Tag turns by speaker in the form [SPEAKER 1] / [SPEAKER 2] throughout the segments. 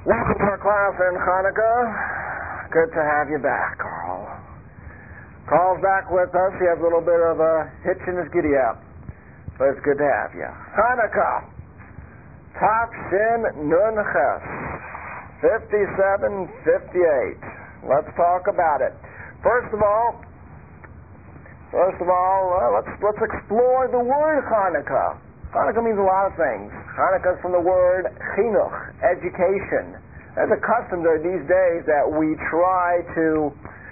[SPEAKER 1] Welcome to our class in Hanukkah. Good to have you back, Carl. Carl's back with us. He has a little bit of a hitch in his giddy up, but it's good to have you. Hanukkah. Tav Shin Nun Ches. 5758. Let's talk about it. First of all, let's explore the word Hanukkah. Hanukkah means a lot of things. Hanukkah is from the word chinuch, education. There's a custom there these days that we try to,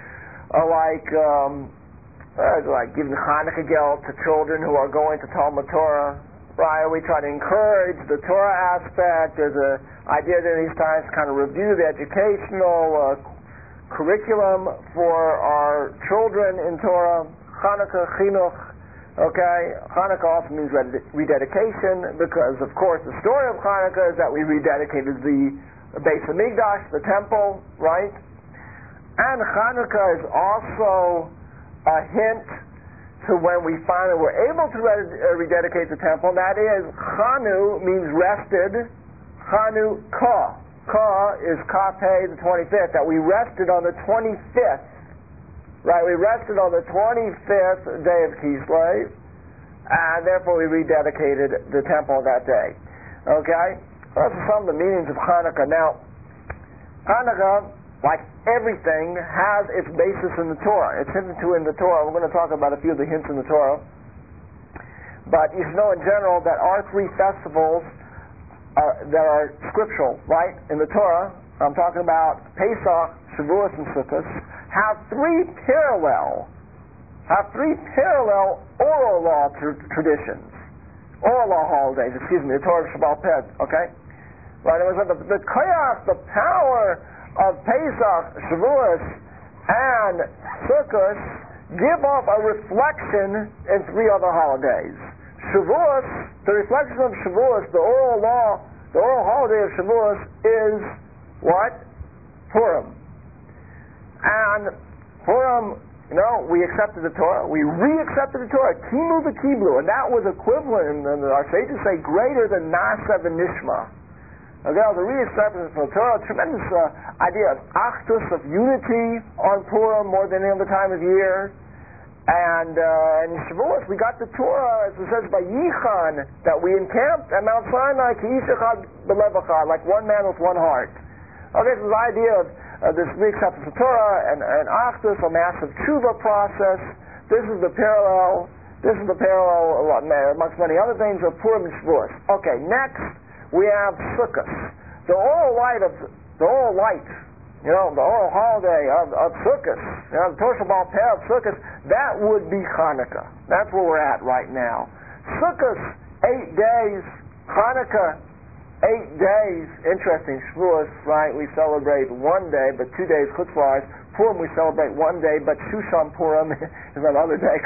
[SPEAKER 1] give the Hanukkah geld to children who are going to Talmud Torah. Right? We try to encourage the Torah aspect. There's an idea during these times to kind of review the educational curriculum for our children in Torah. Hanukkah, chinuch. Okay, Hanukkah also means rededication because, of course, the story of Hanukkah is that we rededicated the Beis Hamikdash, the temple, right? And Hanukkah is also a hint to when we finally were able to rededicate the temple. That is, Chanu means rested. Chanukah. Ka is Kapeh, the 25th, that we rested on the 25th. Right, we rested on the 25th day of Kislev, and therefore we rededicated the temple that day. Okay? Those are some of the meanings of Hanukkah. Now, Hanukkah, like everything, has its basis in the Torah. It's hinted to in the Torah. We're going to talk about a few of the hints in the Torah. But you should know in general that our three festivals that are scriptural, right, in the Torah, I'm talking about Pesach, Shavuos, and Sukkot, have three parallel oral law traditions, oral law holidays. The Torah of Shabbat Ped. Okay, right? It was the chaos, the power of Pesach, Shavuos, and Sukkot give off a reflection in three other holidays. Shavuos, the reflection of Shavuos, the oral law, the oral holiday of Shavuos is what? Purim. And Purim, we accepted the Torah. We re-accepted the Torah. Kimu v'kiblu. And that was equivalent, and our sages say, greater than Nasa v'nishma. Okay, the re-acceptance of the Torah, a tremendous idea of achdus, of unity on Purim more than any other time of year. And in Shavuos, we got the Torah, as it says by Yichan, that we encamped at Mount Sinai, ki ishachad b'lev echad, like one man with one heart. Okay, so the idea of this re-acceptance of Torah and Achdus, a massive tshuva process. This is the parallel amongst many other things of Purim and Shavuos. Okay, next we have Sukkot, the oral light, the oral holiday of Sukkot, the Torah Shabbat Peh of Sukkot. That would be Hanukkah. That's where we're at right now. Sukkot, 8 days. Hanukkah, 8 days. Interesting. Shavuos, right? We celebrate 1 day, but 2 days Chutz La'aretz. Purim we celebrate 1 day, but Shushan Purim is another day.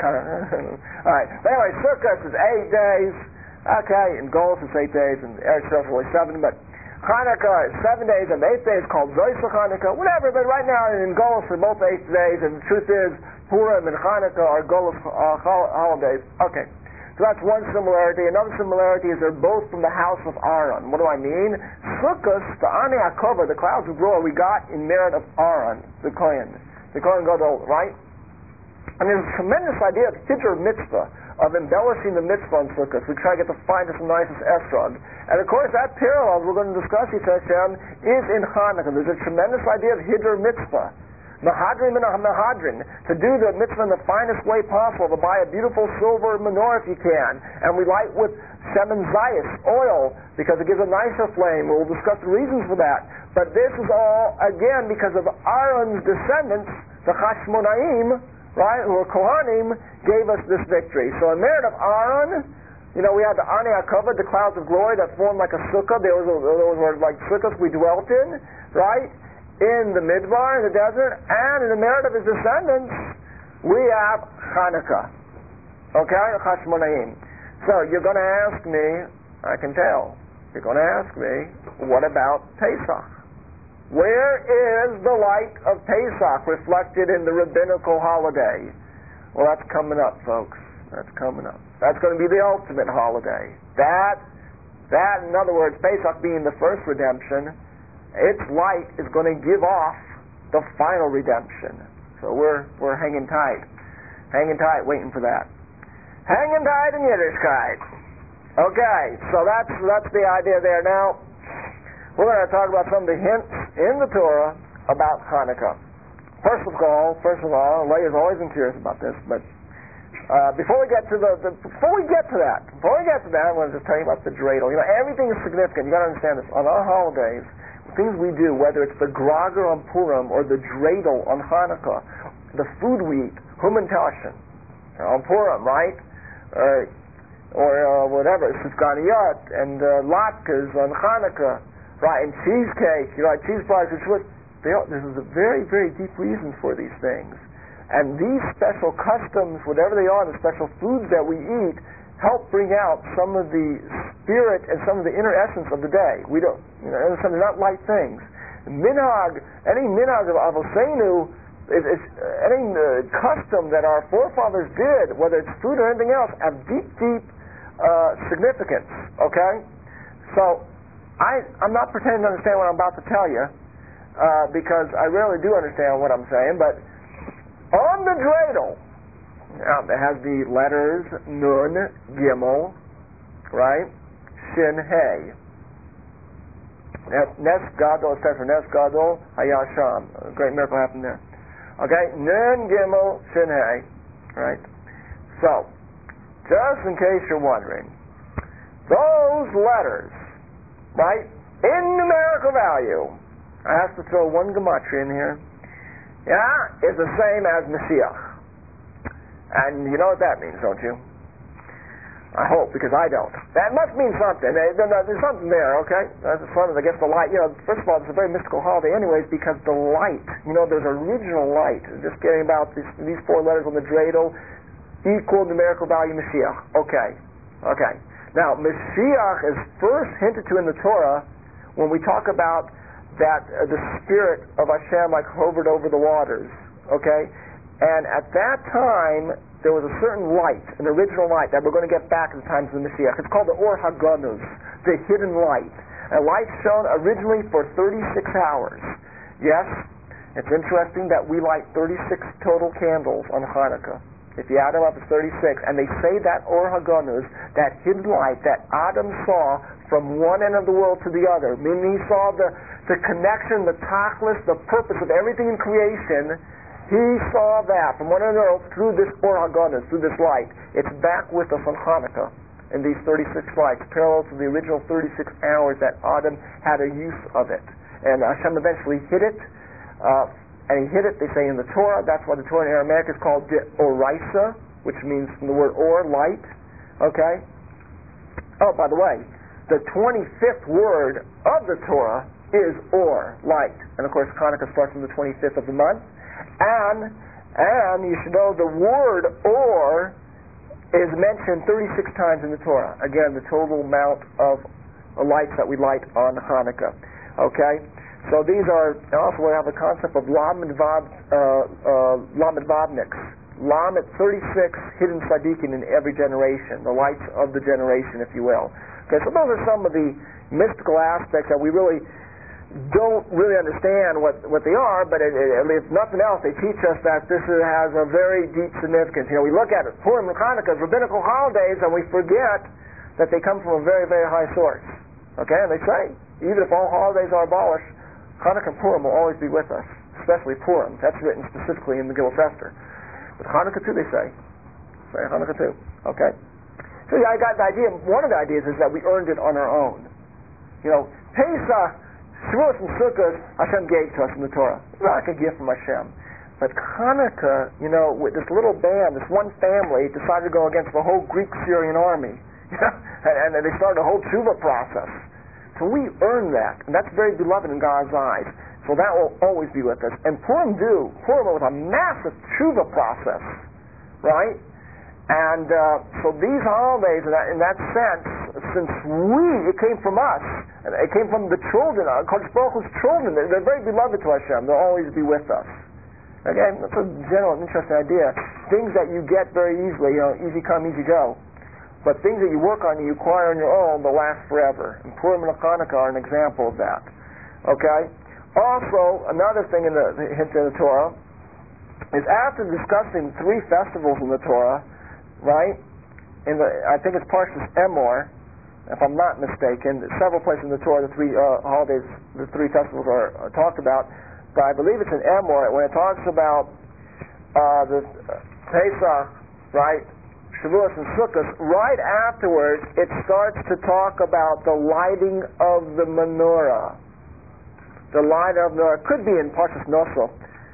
[SPEAKER 1] All right. But anyway, Sukkot is 8 days. Okay. In Golos it's 8 days, and Eretz Yisrael is only 7. But Hanukkah is 7 days, and the 8th day is called Zoysa Hanukkah. Whatever. But right now in Golos are both 8 days, and the truth is Purim and Hanukkah are Golos holidays. Okay. So that's one similarity. Another similarity is they're both from the house of Aaron. What do I mean? Sukkot, the Ani HaKovah, the clouds of glory, we got in merit of Aaron, the Kohen Gadol, right? And there's a tremendous idea of Hiddur Mitzvah, of embellishing the mitzvah on Sukkot. We try to get the finest and nicest estrog. And of course that parallel we're going to discuss, Hashem, is in Hanukkah. There's a tremendous idea of Hiddur Mitzvah. Mahadrim and Mahadrin, to do the mitzvah in the finest way possible, to buy a beautiful silver menorah if you can, and we light with shemen zayis, oil, because it gives a nicer flame. We'll discuss the reasons for that. But this is all, again, because of Aaron's descendants, the Hashmonaim, right, who are Kohanim, gave us this victory. So in merit of Aaron, we had the Ani HaKovah, the clouds of glory that formed like a sukkah. Those were like sukkahs we dwelt in, right? In the Midbar, in the desert, and in the merit of his descendants, we have Hanukkah. Okay? Hashmonaim. So you're going to ask me, I can tell, you're going to ask me, what about Pesach? Where is the light of Pesach reflected in the rabbinical holiday? Well, that's coming up, folks. That's coming up. That's going to be the ultimate holiday. That, in other words, Pesach being the first redemption, its light is going to give off the final redemption. So we're hanging tight, waiting for that. Hanging tight in Yiddishkeit. Okay, so that's the idea there. Now we're going to talk about some of the hints in the Torah about Hanukkah. First of all, Leah's always been curious about this, but before we get to that, I want to just tell you about the dreidel. Everything is significant. You got to understand this. On our holidays, the things we do, whether it's the Grager on Purim or the dreidel on Hanukkah, the food we eat, Human Tashin, on Purim, right? Or whatever, Sufganiyot and latkes on Hanukkah, right? And cheesecake, cheese pies, there's a very, very deep reason for these things. And these special customs, whatever they are, the special foods that we eat, help bring out some of the spirit and some of the inner essence of the day. We don't, some are not light things. Minhag, any minhag of Avoseinu, any custom that our forefathers did, whether it's food or anything else, have deep, deep significance. Okay, so I'm not pretending to understand what I'm about to tell you because I really do understand what I'm saying, but on the dreidel, it has the letters Nun, Gimel, right? Shin, Hey. Nes Gadol, it stands for Nes Gadol, Hayasham. A great miracle happened there. Okay? Nun, Gimel, Shin, Hey. Right? So, just in case you're wondering, those letters, right, in numerical value, I have to throw one gematria in here, is the same as Mashiach. And you know what that means, don't you? I hope, because I don't. That must mean something. There's something there, okay? That's fun, I guess the light. First of all, it's a very mystical holiday anyways, because the light, there's original light. Just getting about these four letters on the dreidel, equal numerical value Mashiach. Okay. Now, Mashiach is first hinted to in the Torah when we talk about that the Spirit of Hashem like hovered over the waters. Okay? And at that time, there was a certain light, an original light, that we're going to get back in the times of the Mashiach. It's called the Or HaGanuz, the hidden light. A light shone originally for 36 hours. Yes, it's interesting that we light 36 total candles on Hanukkah. If you add them up, it's 36. And they say that Or HaGanuz, that hidden light that Adam saw from one end of the world to the other, meaning he saw the connection, the tachlis, the purpose of everything in creation. He saw that from one end of the world through this Or HaGanuz, through this light. It's back with us on Hanukkah in these 36 lights, parallel to the original 36 hours that Adam had a use of it. And Hashem eventually hid it, and he hid it, they say, in the Torah. That's why the Torah in Aramaic is called Oraisa, which means from the word Or, light. Okay? Oh, by the way, the 25th word of the Torah is Or, light. And of course, Hanukkah starts on the 25th of the month. And you should know the word Or is mentioned 36 times in the Torah. Again, the total amount of lights that we light on Hanukkah. Okay? So these are, also we have the concept of Lamed Vavniks. Lamed 36 hidden tzaddikim in every generation, the lights of the generation, if you will. Okay, so those are some of the mystical aspects that we really don't really understand what they are, but if nothing else, they teach us that this has a very deep significance. We look at it, Purim and Hanukkah as rabbinical holidays, and we forget that they come from a very, very high source. Okay, and they say, even if all holidays are abolished, Hanukkah and Purim will always be with us, especially Purim. That's written specifically in the Megillah Esther. But Hanukkah too, they say Hanukkah too. Okay, so I got the idea. One of the ideas is that we earned it on our own. Pesach, Shavuot, and Sukkot, Hashem gave to us in the Torah. It's not like a gift from Hashem. But Hanukkah, with this little band, this one family, decided to go against the whole Greek-Syrian army. And they started a whole tshuva process. So we earn that, and that's very beloved in God's eyes. So that will always be with us. And Purim was a massive tshuva process, right? And so these holidays, in that sense, since it came from us, and it came from the children, Kodesh Baruch Hu's children, they're very beloved to Hashem. They'll always be with us. Okay, that's a general, interesting idea. Things that you get very easily, easy come, easy go. But things that you work on, you acquire on your own, they'll last forever. And Purim and Hanukkah are an example of that. Okay? Also, another thing in the hint in the Torah is after discussing 3 festivals in the Torah, right? I think it's Parshas Emor, if I'm not mistaken. Several places in the Torah, the 3 holidays, the 3 festivals are talked about, but I believe it's in Emor when it talks about the Pesach, right? Shavuos and Sukkot. Right afterwards, it starts to talk about the lighting of the menorah. The light of the menorah could be in Parshas Noso.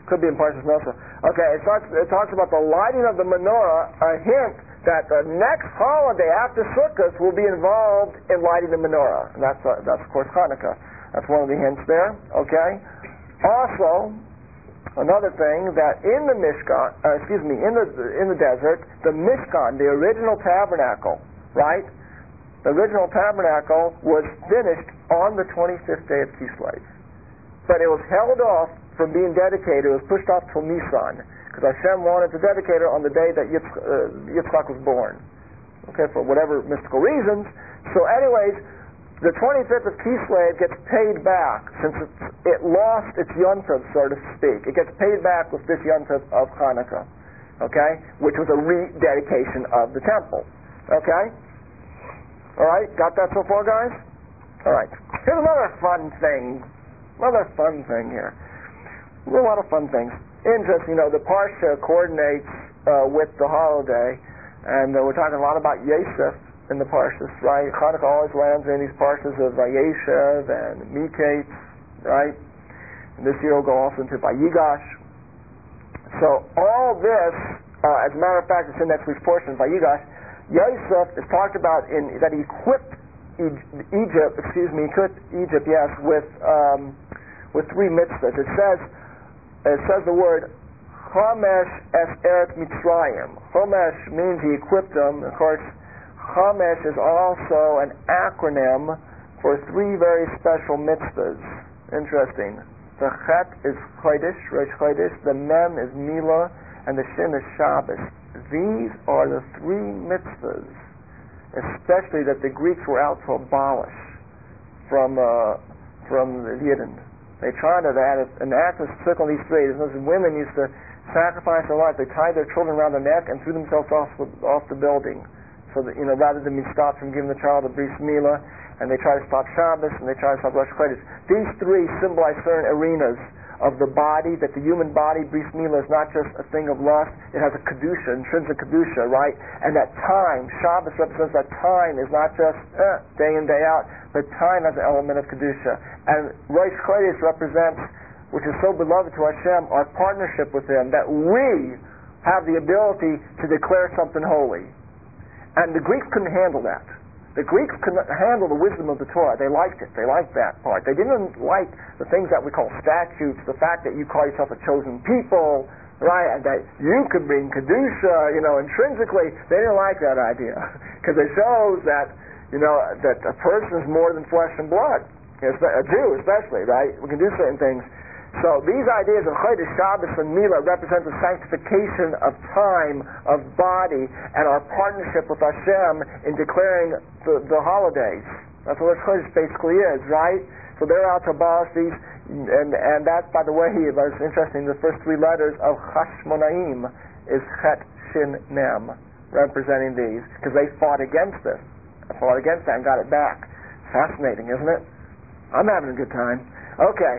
[SPEAKER 1] Okay, it talks about the lighting of the menorah, a hint that the next holiday after Sukkot will be involved in lighting the menorah. And that's of course Hanukkah. That's one of the hints there. Okay. Also, another thing that in the Mishkan, in the desert, the Mishkan, the original tabernacle, right? The original tabernacle was finished on the 25th day of Kislev, but it was held off from being dedicated. It was pushed off till Nisan, because Hashem wanted to dedicate it on the day that Yitzchak was born. Okay, for whatever mystical reasons. So anyways, the 25th of Kislev gets paid back, since it lost its Yom Tov, so to speak. It gets paid back with this Yom Tov of Hanukkah, okay, which was a rededication of the temple. Okay? All right, got that so far, guys? All right. Here's another fun thing here. A lot of fun things. Interesting, the Parsha coordinates with the holiday, and we're talking a lot about Yosef in the Parshas, right? Hanukkah always lands in these Parshas of Vayeshev and Miketz, right? And this year will go also into Vayigash. So all this, as a matter of fact, it's in next week's portion, Vayigash. Yosef is talked about that he equipped Egypt, yes, with 3 mitzvahs. It says the word Chomesh es Eret Mitzrayim. Chomesh means he equipped them. Of course, Chomesh is also an acronym for 3 very special mitzvahs. Interesting. The Chet is Chodesh, Rosh Chodesh. The Mem is Milah, and the Shin is Shabbos. These are the 3 mitzvahs, especially that the Greeks were out to abolish from the Yidden. They tried to enact this took on these 3. Women used to sacrifice their life. They tied their children around their neck and threw themselves off the building, so that rather than be stopped from giving the child a bris milah. And they try to stop Shabbos, and they try to stop Rosh Chodesh. These 3 symbolize certain arenas of the body, that the human body, bris milah, is not just a thing of lust. It has a kedusha, intrinsic kedusha, right? And that time, Shabbos represents that time is not just day in, day out, but time has an element of kedusha. And Rosh Chodesh represents, which is so beloved to Hashem, our partnership with Him, that we have the ability to declare something holy. And the Greeks couldn't handle that. The Greeks couldn't handle the wisdom of the Torah. They liked it. They liked that part. They didn't like the things that we call statutes, the fact that you call yourself a chosen people, right, and that you could bring kedusha, intrinsically. They didn't like that idea, because it shows that, that a person is more than flesh and blood. A Jew especially, right? We can do certain things. So these ideas of Chodesh, Shabbos, and Milah represent the sanctification of time, of body, and our partnership with Hashem in declaring the holidays. That's what Chodesh basically is, right? So they're out to abolish these, and that's, by the way, it's interesting, the first 3 letters of Hashmonaim is Chet, Shin, Mem, representing these, because they fought against this. Fought against that and got it back. Fascinating, isn't it? I'm having a good time. Okay.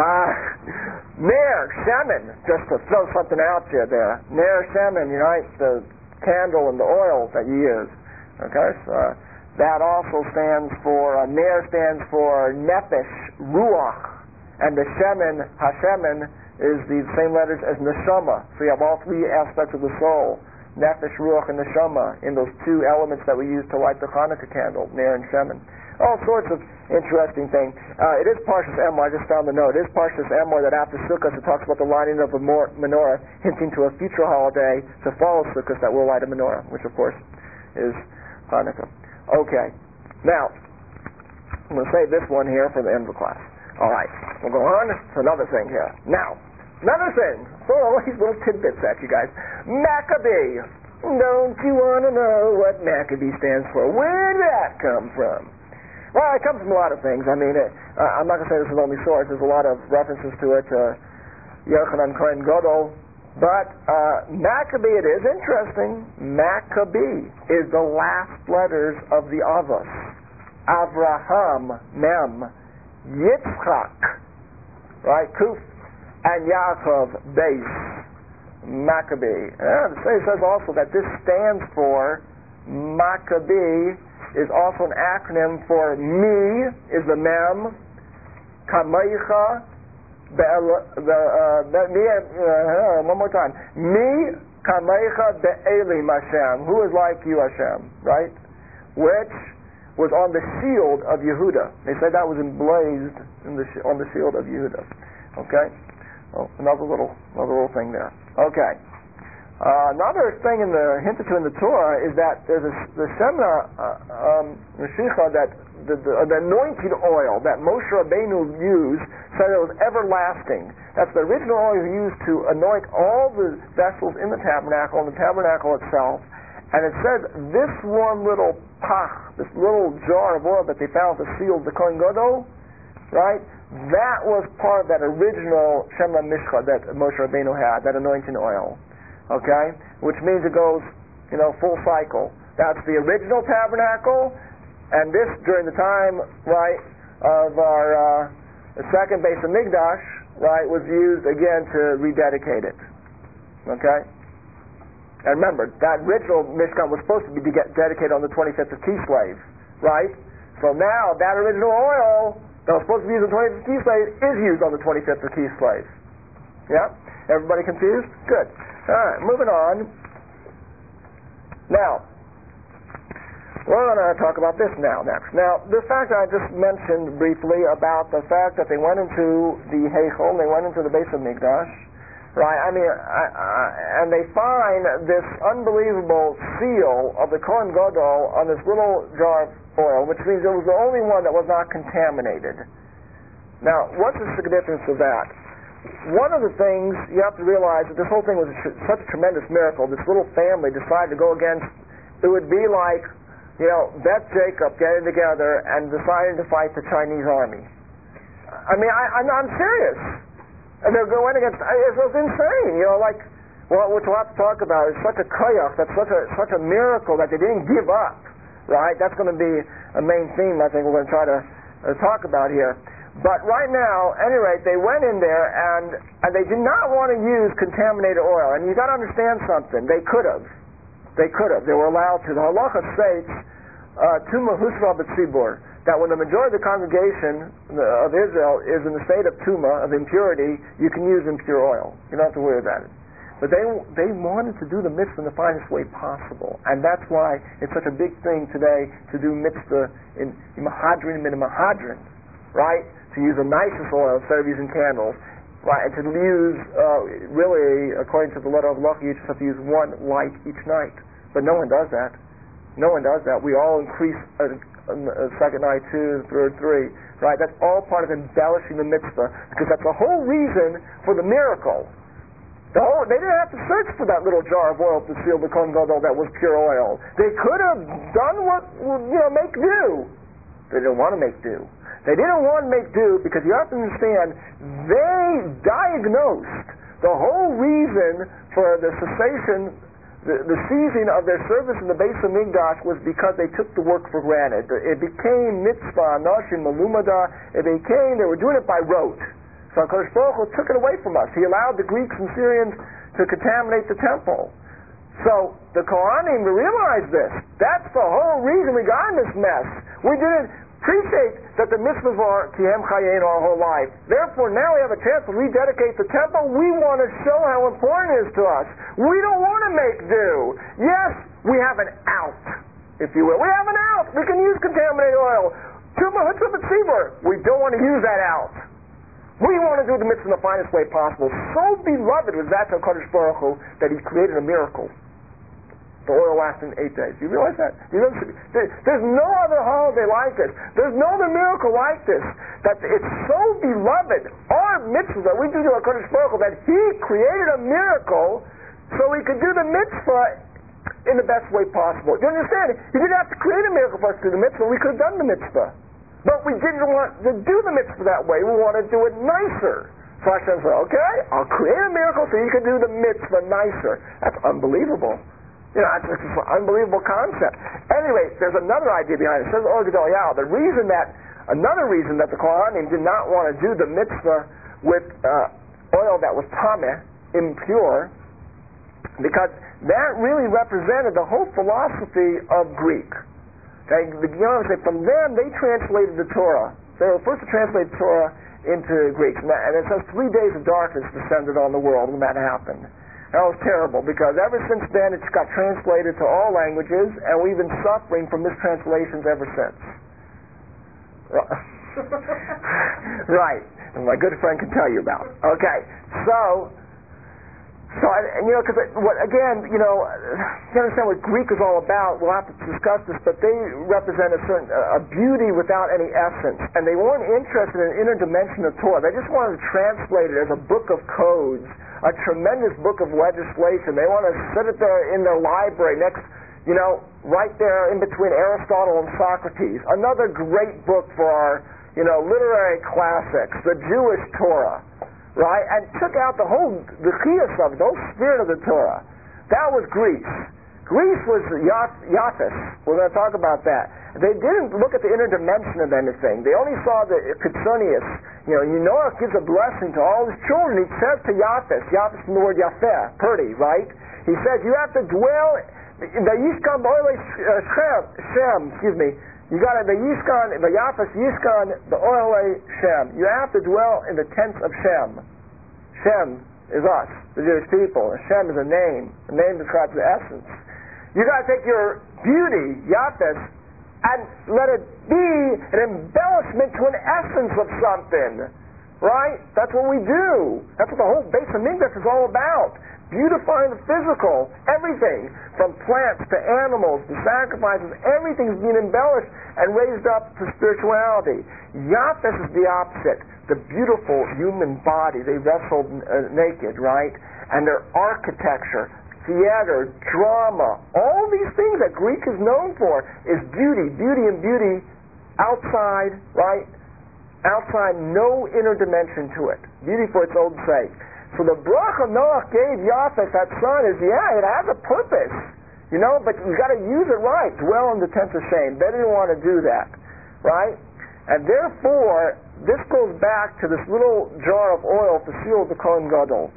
[SPEAKER 1] Ner, Shemen, just to throw something out there. Ner, Shemen, the candle and the oil that you use. Okay, so that also stands for, Ner stands for Nefesh, Ruach, and the Shemen, Hashemen, is the same letters as Neshama. So you have all 3 aspects of the soul, Nefesh, Ruach, and Neshama, in those 2 elements that we use to light the Hanukkah candle, Ner and Shemen. All sorts of interesting things. It is Parshas Emor. I just found the note. It is Parshas Emor that after Sukkot it talks about the lighting of a menorah, hinting to a future holiday to follow Sukkot that will light a menorah, which of course is Hanukkah. Okay. Now, I'm going to save this one here for the end of the class. All right. We'll go on to another thing here. Now, another thing. So all these little tidbits at you guys. Maccabee. Don't you want to know what Maccabee stands for? Where did that come from? Well, it comes from a lot of things. I mean, I'm not going to say this is the only source. There's a lot of references to it, Yochanan Kohen Gadol. But Maccabee, it is interesting. Maccabee is the last letters of the Avos. Avraham, Mem, Yitzchak, right, Kuf, and Yaakov, Beis, Maccabee. And it says also that this stands for Maccabee is also an acronym for Mi is the Mem, Kamecha, one more time, Mi Kamecha Be'elim Hashem, who is like you, Hashem, right? Which was on the shield of Yehuda. They said that was emblazed on the shield of Yehuda. Okay? Well, another little thing there. Okay. Another thing hinted to in the Torah is that there's the Shemna Mashiach, that the anointing oil that Moshe Rabbeinu used, said it was everlasting. That's the original oil he used to anoint all the vessels in the tabernacle and the tabernacle itself. And it said this one little pach, this little jar of oil that they found to seal the Kohen Gadol, right? That was part of that original Shemna Mishcha that Moshe Rabbeinu had, that anointing oil. Okay? Which means it goes, full cycle. That's the original tabernacle, and this during the time, right, of our second Beis Hamikdash, right, was used again to rededicate it. Okay? And remember, that original Mishkan was supposed to be dedicated on the 25th of Kislev, right? So now, that original oil that was supposed to be used on the 25th of Kislev is used on the 25th of Kislev. Yeah? Everybody confused? Good. Alright, moving on. Now, we're going to talk about this next. Now, the fact that I just mentioned briefly about the fact that they went into the Heichel, they went into the Beis Hamikdash, right? I mean, and they find this unbelievable seal of the Kohen Gadol on this little jar of oil, which means it was the only one that was not contaminated. Now, what's the significance of that? One of the things you have to realize that this whole thing was such a tremendous miracle. This little family decided to go against. It would be like, Beth Jacob getting together and deciding to fight the Chinese army. I mean, I'm serious. And they're going against. It was insane. Which we'll have to talk about is such a koyach. That's such a miracle that they didn't give up. Right? That's going to be a main theme I think we're going to try to talk about here. But right now, at any rate, they went in there and they did not want to use contaminated oil. And you got to understand something. They could have. They were allowed to. The halacha states, Tuma Husra B'tzibur, that when the majority of the congregation of Israel is in the state of Tuma, of impurity, you can use impure oil. You don't have to worry about it. But they wanted to do the mitzvah in the finest way possible. And that's why it's such a big thing today to do mitzvah in Mahadrin min Mahadrin, right? To use the nicest oil instead of using candles. Right, and to use, really, according to the letter of law, you just have to use one light each night. But no one does that. No one does that. We all increase a second night, two, third, three. Right, that's all part of embellishing the mitzvah, because that's the whole reason for the miracle. They didn't have to search for that little jar of oil to seal the Kohen Gadol that was pure oil. They could have done what, make do. They didn't want to make do. They didn't want to make do because you have to understand, they diagnosed the whole reason for the cessation, the ceasing of their service in the Beis Hamikdash was because they took the work for granted. It became mitzvah, nashim, malumada. They were doing it by rote. So HaKadosh Baruch Hu took it away from us. He allowed the Greeks and Syrians to contaminate the temple. So the Kohanim realized this. That's the whole reason we got in this mess. We didn't appreciate that the mitzvahs are Kihem Chayein our whole life. Therefore, now we have a chance to rededicate the temple. We want to show how important it is to us. We don't want to make do. Yes, we have an out, if you will. We have an out. We can use contaminated oil. Tuma Hutzah B'tzibur. We don't want to use that out. We want to do the mitzvah in the finest way possible. So beloved was that to HaKadosh Baruch Hu that He created a miracle. The oil lasted 8 days. Do you realize that? There's no other holiday like this. There's no other miracle like this. That it's so beloved, our mitzvah that we do to HaKadosh Baruch Hu, that He created a miracle so He could do the mitzvah in the best way possible. Do you understand? He didn't have to create a miracle for us to do the mitzvah. We could have done the mitzvah. But we didn't want to do the mitzvah that way. We wanted to do it nicer. So Hashem said, okay, I'll create a miracle so you can do the mitzvah nicer. That's unbelievable. That's just an unbelievable concept. Anyway, there's another idea behind it. It says Or Gedalyah. Another reason that the Kohanim did not want to do the mitzvah with oil that was tameh, impure, because that really represented the whole philosophy of Greek. Okay, from them they translated the Torah. They were first to translate the Torah into Greek, and it says 3 days of darkness descended on the world when that happened. That was terrible, because ever since then it's got translated to all languages, and we've been suffering from mistranslations ever since. Right, and my good friend can tell you about it. Okay, so because you understand what Greek is all about. We'll have to discuss this, but they represent a beauty without any essence, and they weren't interested in the inner dimension of Torah. They just wanted to translate it as a book of codes, a tremendous book of legislation. They want to sit it there in their library next, right there in between Aristotle and Socrates. Another great book for our, literary classics, the Jewish Torah. Right? And took out the chiyus of it, the whole spirit of the Torah. That was Greece. Greece was Yaphis. We're going to talk about that. They didn't look at the inner dimension of anything. They only saw the Kitsunius. Noah gives a blessing to all his children. He says to Yaphis from the word Yafeh, pretty, right? He says, you have to dwell, the Yishkan B'Oilei Shem, you got the Yishkan, the Yaphis Yishkan, the Oilei Shem. You have to dwell in the tents of Shem. Shem is us, the Jewish people. Shem is a name. The name describes the essence. You got to take your beauty, Yaphis, and let it be an embellishment to an essence of something. Right? That's what we do. That's what the whole Beis HaMikdash is all about. Beautifying the physical, everything, from plants to animals to sacrifices, everything's being embellished and raised up to spirituality. Yaphis is the opposite, the beautiful human body. They wrestled naked, right? And their architecture, theater, drama, all these things that Greek is known for is beauty and beauty outside, right? Outside, no inner dimension to it. Beauty for its own sake. So the bracha Noach gave Yaphis, that son, is, it has a purpose, but you got to use it right. Dwell in the tent of shame. They didn't want to do that, right? And therefore, this goes back to this little jar of oil to seal the Kohen Gadol.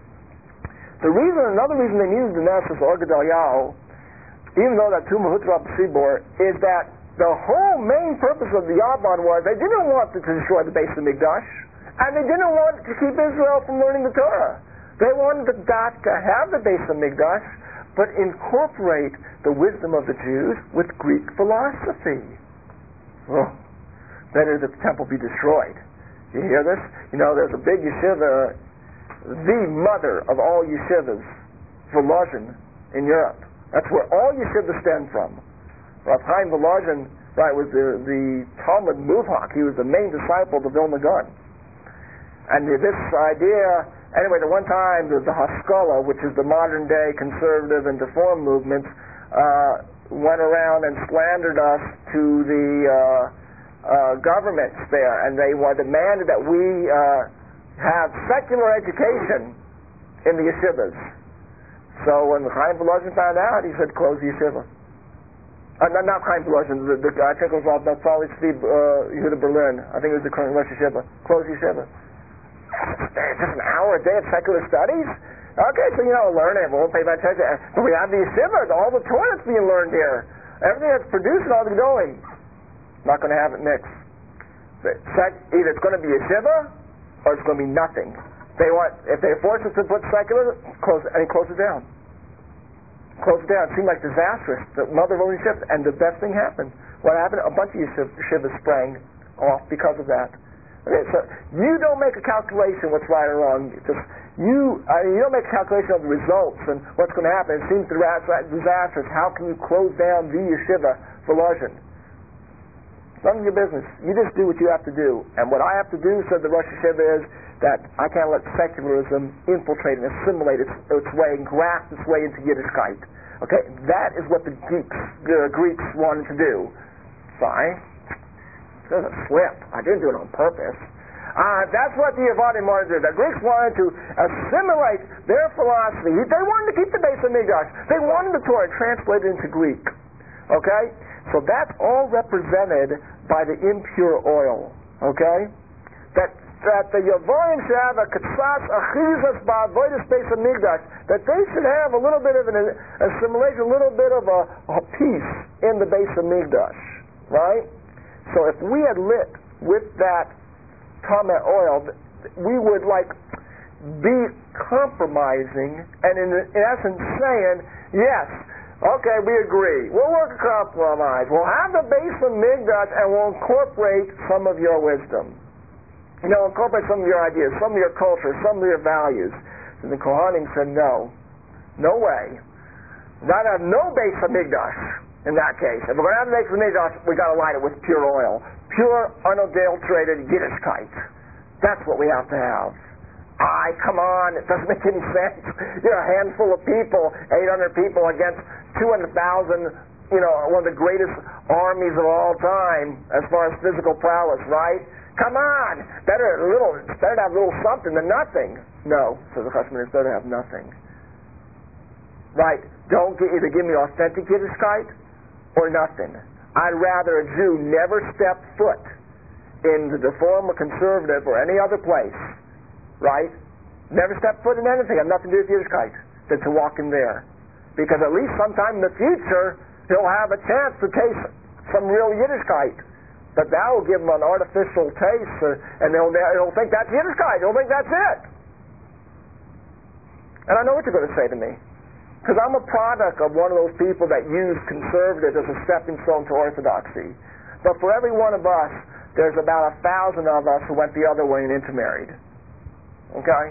[SPEAKER 1] Another reason they needed the Nessus Or Gedalyah, even though that Tumah Hutra B'Sibor, is that the whole main purpose of the Yavon was they didn't want to destroy the Beis HaMikdash. And they didn't want to keep Israel from learning the Torah. They wanted the Dafka have the Beis HaMikdash, but incorporate the wisdom of the Jews with Greek philosophy. Oh, better the temple be destroyed. You hear this? There's a big yeshiva, the mother of all yeshivas, Volozhin, in Europe. That's where all yeshivas stem from. Rav Chaim Volozhin, right, was the Talmud Muvhak. He was the main disciple of the Vilna Gaon. And this idea, anyway, the one time the Haskalah, which is the modern day conservative and reform movements, went around and slandered us to the governments there, and they demanded that we have secular education in the yeshivas. So when Chaim Volozhin found out, he said, close the yeshiva. Not Chaim Volozhin, I think it was Naftali Tzvi Yehuda Berlin. I think it was the current Rosh Yeshiva. Close the yeshiva. Just an hour a day of secular studies? Okay, so learn it. We won't pay much attention. But we have the yeshiva, all the Torah that's being learned here. Everything that's produced and all the going. Not going to have it mixed. Either it's going to be yeshiva or it's going to be nothing. If they force us to put secular, close it down. Close it down. It seemed like disastrous. The mother of all yeshivas, and the best thing happened. What happened? A bunch of yeshivas sprang off because of that. Okay, so you don't make a calculation what's right or wrong. You don't make a calculation of the results and what's going to happen. It seems disastrous. How can you close down the yeshiva for Lozhin? None of your business. You just do what you have to do. And what I have to do, said the Rosh Yeshiva, is that I can't let secularism infiltrate and assimilate its way and graft its way into Yiddishkeit. Okay, that is what the Greeks wanted to do. Fine. There's a slip. I didn't do it on purpose. That's what the Yevanim wanted to do. The Greeks wanted to assimilate their philosophy. They wanted to keep the Beis Hamikdash. They wanted the Torah translated into Greek. Okay? So that's all represented by the impure oil. Okay? That the Yevanim should have a katsas achizas ba'avodas Beis Hamikdash. That they should have a little bit of an assimilation, a little bit of a piece in the Beis Hamikdash. Right? So if we had lit with that Tameh oil, we would be compromising and in essence saying, yes, okay, we agree. We'll work a compromise. We'll have the Beis Hamikdash and we'll incorporate some of your wisdom. Incorporate some of your ideas, some of your culture, some of your values. And the Kohanim said, no way. We've got to have no Beis Hamikdash in that case. If we're going to have the Beis Hamikdash, we've got to light it with pure oil. Pure, unadulterated Yiddishkeit. That's what we have to have. Come on, it doesn't make any sense. A handful of people, 800 people against 200,000, one of the greatest armies of all time as far as physical prowess, right? Come on! It's better to have a little something than nothing. No, says the Chassidus, it's better to have nothing. Right? Don't either give me authentic Yiddishkeit or nothing. I'd rather a Jew never step foot in the Reform or Conservative or any other place, right? Never step foot in anything, have nothing to do with Yiddishkeit, than to walk in there. Because at least sometime in the future, he'll have a chance to taste some real Yiddishkeit. But that will give him an artificial taste, and he'll think that's Yiddishkeit. He'll think that's it. And I know what you're going to say to me. Because I'm a product of one of those people that use conservative as a stepping stone to orthodoxy. But for every one of us, there's about 1,000 of us who went the other way and intermarried. Okay?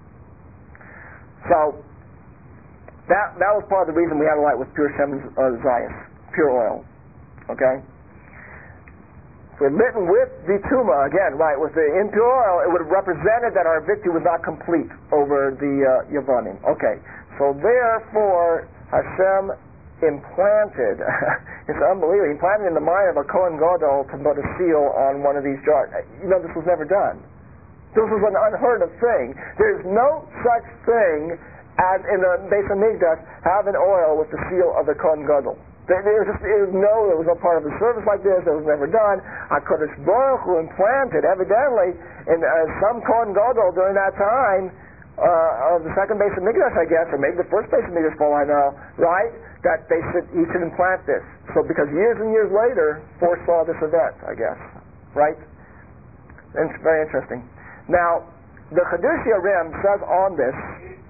[SPEAKER 1] So, that was part of the reason we had to light with pure Shemen Zayis, pure oil. Okay? If we're lit with the Tuma, again, right, with the impure oil, it would have represented that our victory was not complete over the Yevanim. Okay. So therefore, Hashem implanted, it's unbelievable, he implanted in the mind of a Kohen Gadol to put a seal on one of these jars. This was never done. This was an unheard of thing. There's no such thing as in the Beis Hamikdash having oil with the seal of the Kohen Gadol. There was no part of the service like this. It was never done. HaKadosh Baruch Hu implanted, evidently, in some Kohen Gadol during that time, of the second Beis Hamikdash, I guess, or maybe the first Beis Hamikdash, for all I know, right? That he should implant this. So because years and years later, foresaw this event, I guess, right? And it's very interesting. Now, the Chidush Yarim says on this,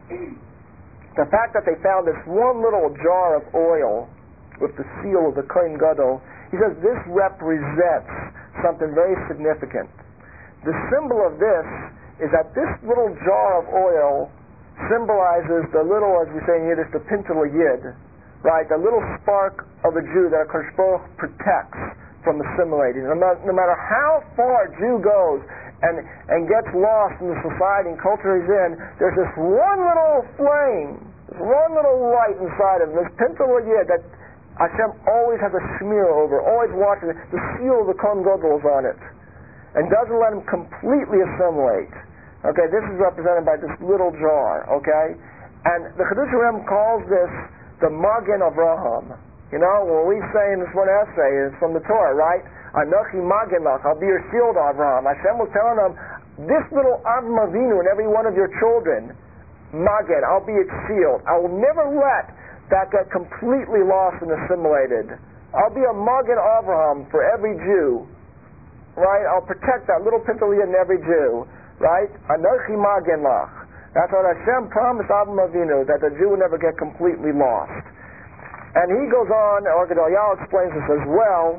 [SPEAKER 1] the fact that they found this one little jar of oil with the seal of the Kohen Gadol, he says this represents something very significant. The symbol of this is that this little jar of oil symbolizes the little, as we say in Yiddish, the pintel yid, right? The little spark of a Jew that HaKadosh Baruch protects from assimilating. No matter how far a Jew goes and gets lost in the society and culture he's in, there's this one little flame, this one little light inside of him, this pintel yid that Hashem always has a smear over, always watching it. The seal of the Kohen Gadol is on it, and doesn't let him completely assimilate. Okay, this is represented by this little jar, okay? And the Chidush Yarim calls this the Magen Avraham. When we say in this one essay, it's from the Torah, right? Anochi Magen Lach, I'll be your shield, Avraham. Hashem was telling them, this little Avram Avinu and every one of your children, Magen, I'll be its shield. I will never let that get completely lost and assimilated. I'll be a Magen Avraham for every Jew, right? I'll protect that little pintel yid in every Jew. Right? Anochi Magen Lach. That's what Hashem promised Avram Avinu, that the Jew would never get completely lost. And he goes on, or Gedaliah explains this as well,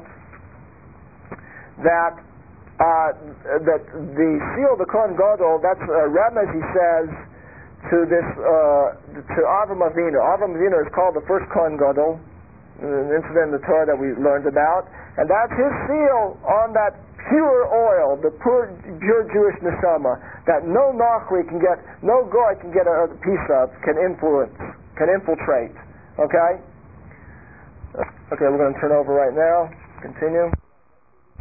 [SPEAKER 1] that the seal of the Kohen Gadol, that's remez, he says, to Avram Avinu. Avram Avinu is called the first Kohen Gadol, an incident in the Torah that we learned about, and that's his seal on that pure oil, the pure Jewish neshama, that no Nachri can get, no Goy can get a piece of, can infiltrate. Okay? Okay, we're going to turn over right now. Continue.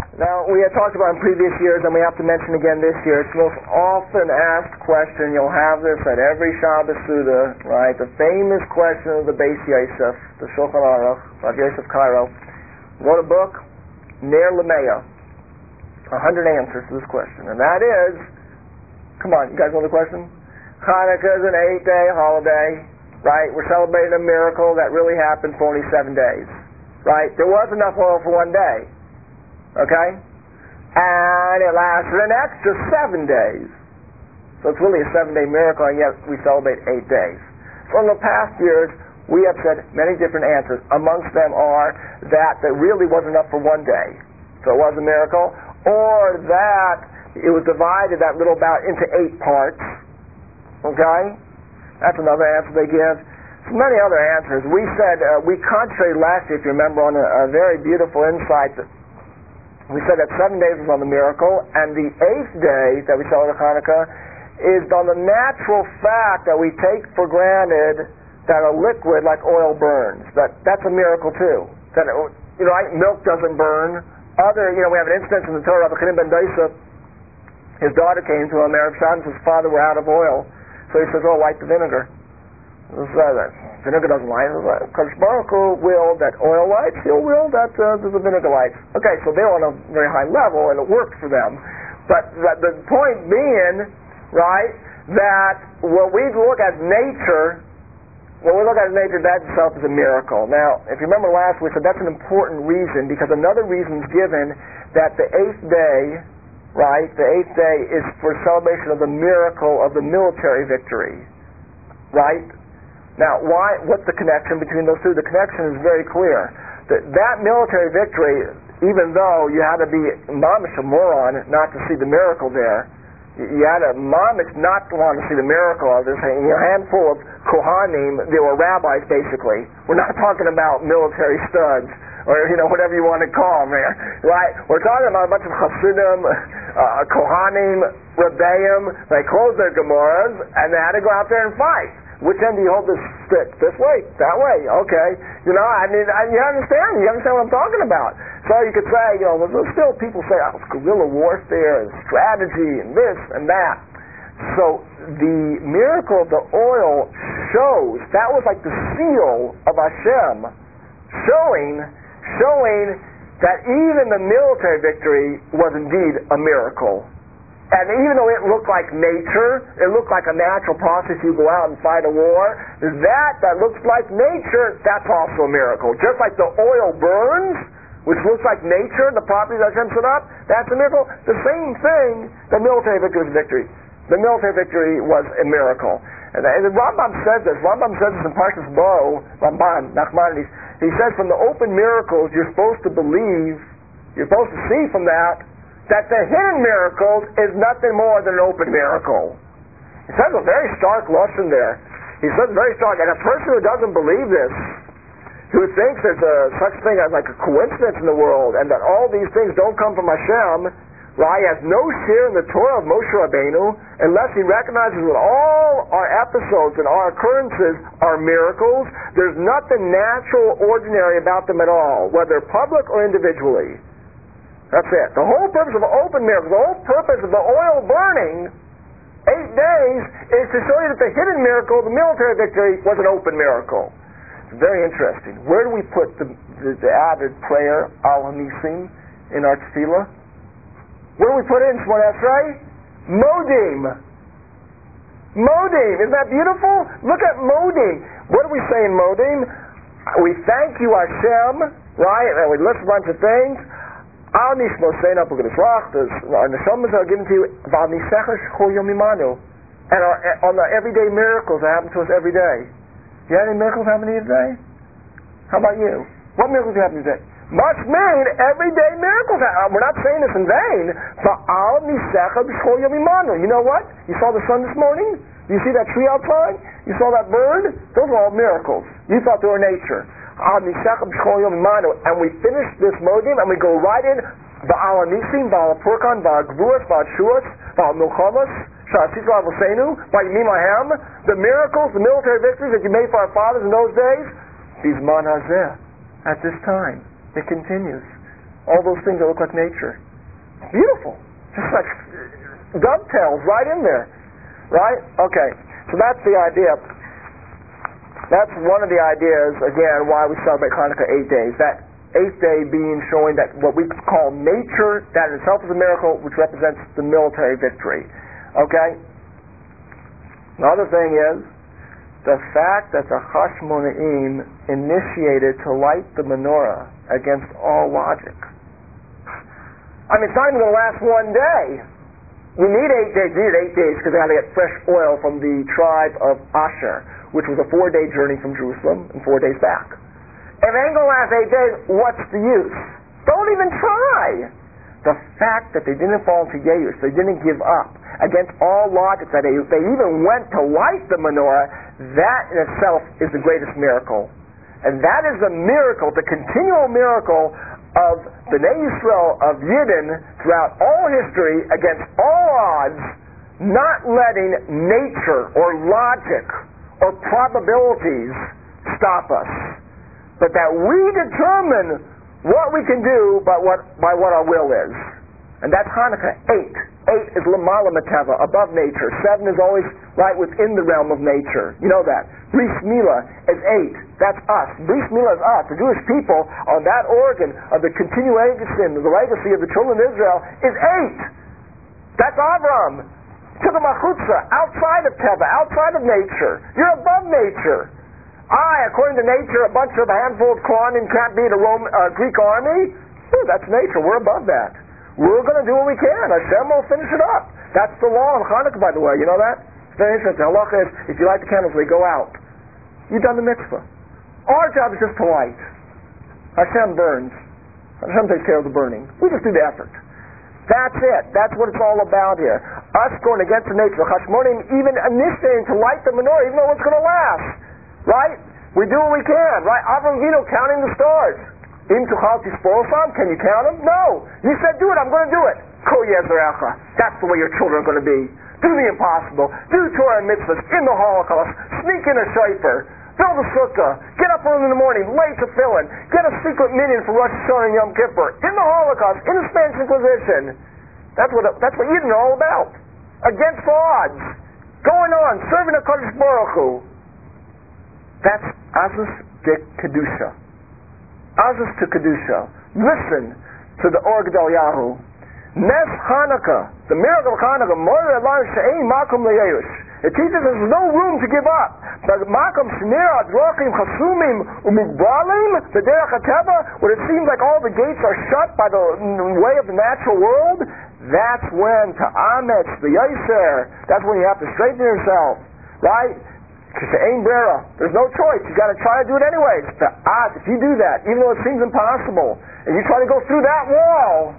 [SPEAKER 1] Now, we had talked about in previous years, and we have to mention again this year, it's the most often asked question. You'll have this at every Shabbos Suda, right? The famous question of the Beis Yosef, the Shulchan Aruch, Rav Yosef Karo, wrote a book, Ner L'Meah, 100 answers to this question. And that is, come on, you guys know the question? Hanukkah is an 8-day holiday, right? We're celebrating a miracle that really happened for only 7 days, right? There was enough oil for 1 day. Okay? And it lasted an extra 7 days. So it's really a 7-day miracle, and yet we celebrate 8 days. So in the past years, we have said many different answers. Amongst them are that there really wasn't enough for 1 day, so it was a miracle, or that it was divided, that little bout, into 8 parts. Okay? That's another answer they give. So many other answers. We said, we concentrated last year, if you remember, on a very beautiful insight that we said that 7 days was on the miracle, and the 8th day that we celebrate Hanukkah is on the natural fact that we take for granted that a liquid like oil burns. That's a miracle too. That milk doesn't burn. We have an instance in the Torah of Chanim ben Dosa. His daughter came to him, Erev Shabbos, his father were out of oil, so he says, light the vinegar. Vinegar doesn't light. Because Baruch Hu willed that oil lights, he'll will that the vinegar lights. Okay, so they're on a very high level, and it worked for them. But the point being, right, that when we look at nature, that itself is a miracle. Now, if you remember last week, so that's an important reason, because another reason is given that the 8th day, right, the 8th day is for celebration of the miracle of the military victory, right? Now, what's the connection between those two? The connection is very clear. That military victory, even though you had to be mamish a moron not to see the miracle there, you had a mamish not to want to see the miracle of this. A handful of Kohanim, they were rabbis basically. We're not talking about military studs, or whatever you want to call them there, right? We're talking about a bunch of Hasidim, Kohanim, Rebbeim. They closed their Gemaras, and they had to go out there and fight. Which end do you hold this stick? This way? That way? Okay. You understand? You understand what I'm talking about. So you could say, there's still people say, it's guerrilla warfare and strategy and this and that. So the miracle of the oil shows, that was like the seal of Hashem, showing that even the military victory was indeed a miracle. And even though it looked like nature, it looked like a natural process, you go out and fight a war, that looks like nature, that's also a miracle. Just like the oil burns, which looks like nature, the properties that Hashem set up, that's a miracle. The same thing, the military victory was victory. The military victory was a miracle. And the Rambam says this in Parshas Bo, Ramban, Nachmanides, he says from the open miracles you're supposed to believe, you're supposed to see from that the hidden miracles is nothing more than an open miracle. He says a very stark lesson there. He says very stark, and a person who doesn't believe this, who thinks there's such thing as like a coincidence in the world, and that all these things don't come from Hashem, right, has no share in the Torah of Moshe Rabbeinu, unless he recognizes that all our episodes and our occurrences are miracles. There's nothing natural or ordinary about them at all, whether public or individually. That's it. The whole purpose of open miracles, the whole purpose of the oil burning 8 days is to show you that the hidden miracle, the military victory, was an open miracle. It's very interesting. Where do we put the added prayer, Al Hanisim, in our tefillah? Where do we put it in Shemona Esrei? Modim. Modim. Isn't that beautiful? Look at Modim. What do we say in Modim? We thank you, Hashem, right? And we list a bunch of things. Our neshamas are given to you, and on the everyday miracles that happen to us every day. Do you have any miracles happening to you today? How about you? What miracles do you have today? Much mean everyday miracles. We're not saying this in vain. You know what? You saw the sun this morning? You see that tree outside? You saw that bird? Those are all miracles. You thought they were nature. And we finish this modim and we go right in Ba'al Anisim, Ba'al Purkan, Ba'al Gvuas, Ba'al Shuas, Ba'al Milchamas, Sha'asitra Avosenu, Ba'yimim Hahem, the miracles, the military victories that you made for our fathers in those days, Bizman Hazeh, at this time. It continues. all those things that look like nature. Beautiful. Just like dovetails right in there. Right? Okay. So that's the idea. That's one of the ideas, again, why we celebrate Hanukkah 8 days. That 8th day being showing that what we call nature, that in itself is a miracle, which represents the military victory. Okay? Another thing is the fact that the Hashmonaim initiated to light the menorah against all logic. I mean, it's not even going to last one day. You need 8 days. You need 8 days because they had to get fresh oil from the tribe of Asher, which was a 4-day journey from Jerusalem and 4 days back. If it ain't going to last 8 days, what's the use? Don't even try. The fact that they didn't fall into Yeish, they didn't give up against all logic, that they even went to light the menorah, that in itself is the greatest miracle. And that is the miracle, the continual miracle of Bnei Yisrael, of Yidden, throughout all history, against all odds, not letting nature or logic or probabilities stop us, but that we determine what we can do by what our will is. And that's Hanukkah 8. 8 is Lamala Mateva, above nature. 7 is always right within the realm of nature. You know that. Bris Milah is 8. That's us. Bris Milah is us. The Jewish people on that organ of the continuation, the legacy of the children of Israel is 8. That's Avram. Took him outside of Teva, outside of nature. You're above nature. According to nature, a handful of Kohanim can't beat a Greek army. That's nature. We're above that. We're going to do what we can. Hashem will finish it up. That's the law of Hanukkah, by the way. You know that? It's very interesting. The halacha is, if you light the candles, they go out. You've done the mitzvah. Our job is just to light. Hashem burns. Hashem takes care of the burning. We just do the effort. That's it. That's what it's all about here. Us going against the nature. Hashmonim even initiating to light the menorah, even though it's going to last. Right? We do what we can. Right? Avram Avinu counting the stars. Im tuchal tisporosam, can you count them? No. You said do it, I'm going to do it. Ko yezerecha. That's the way your children are going to be. Do the impossible. Do Torah and mitzvahs in the Holocaust. Sneak in a shofar. Build a sukkah. Get up early in the morning. Lay tefillin. Get a secret minyan for Rosh Hashanah and Yom Kippur. In the Holocaust. In the Spanish Inquisition. That's what Yidden are all about. Against odds. Going on. Serving a Kodesh Baruch Hu. That's Azus de Kedusha. Azus to Kedusha. Listen to the Or Gedal Yahu. Nes Hanukkah, the miracle of Hanukkah, Moyer Elan She'ein Makom Le'Yeush. It teaches us there's no room to give up. But Makom Shnir Adrochim Chasumim Umigbalim, the Derech HaTeva, when it seems like all the gates are shut by the way of the natural world, that's when to Ametz, the Yaiser, that's when you have to straighten yourself. Right? Ain't brera. There's no choice. You got to try to do it anyways. If you do that, even though it seems impossible, and you try to go through that wall,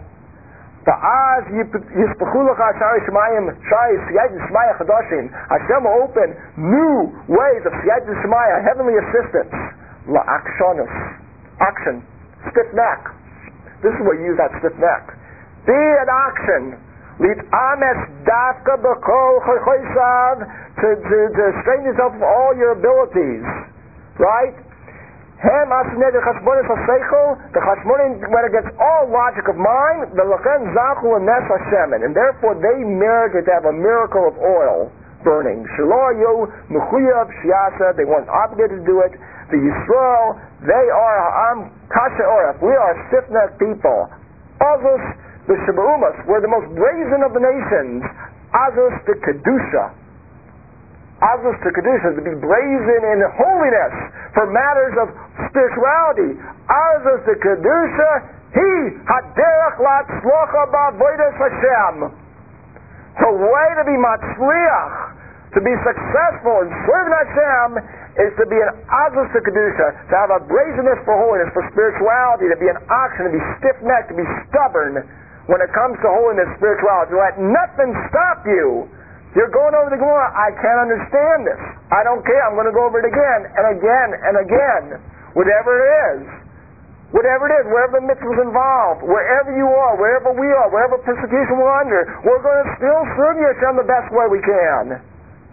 [SPEAKER 1] Hashem will open new ways of Siyat Shemaya, heavenly assistance. La'akshanus. Action. Stiff neck. This is where you use that stiff neck. Be an action. Ames dafka b'kol choisav, to straighten yourself with all your abilities, right? Hem asnei the chashmonin haseichel, the chashmonin went against all logic of mind, the lachen zachu and nes Hashem, and therefore they merited to have a miracle of oil burning. Shelo yo mechuyav shiasa, they weren't obligated to do it. The Yisrael, they are ha'am kasher oref. We are stiff-necked people. Azus the Sheba'umas, we're the most brazen of the nations. Azus to Kedusha. Azus to Kedusha, to be brazen in holiness for matters of spirituality. Azus to Kedusha, he haderach latzlocha ba'avodas Hashem. The way to be matzliach, to be successful in serving Hashem, is to be an azus to Kedusha, to have a brazenness for holiness, for spirituality, to be an oxen, to be stiff-necked, to be stubborn when it comes to holiness, spirituality. Let nothing stop you. You're going over the Gemara. I can't understand this. I don't care. I'm going to go over it again and again and again. Whatever it is. Whatever it is, wherever the mitzvah is involved, wherever you are, wherever we are, wherever persecution we're under, we're going to still serve Hashem the best way we can.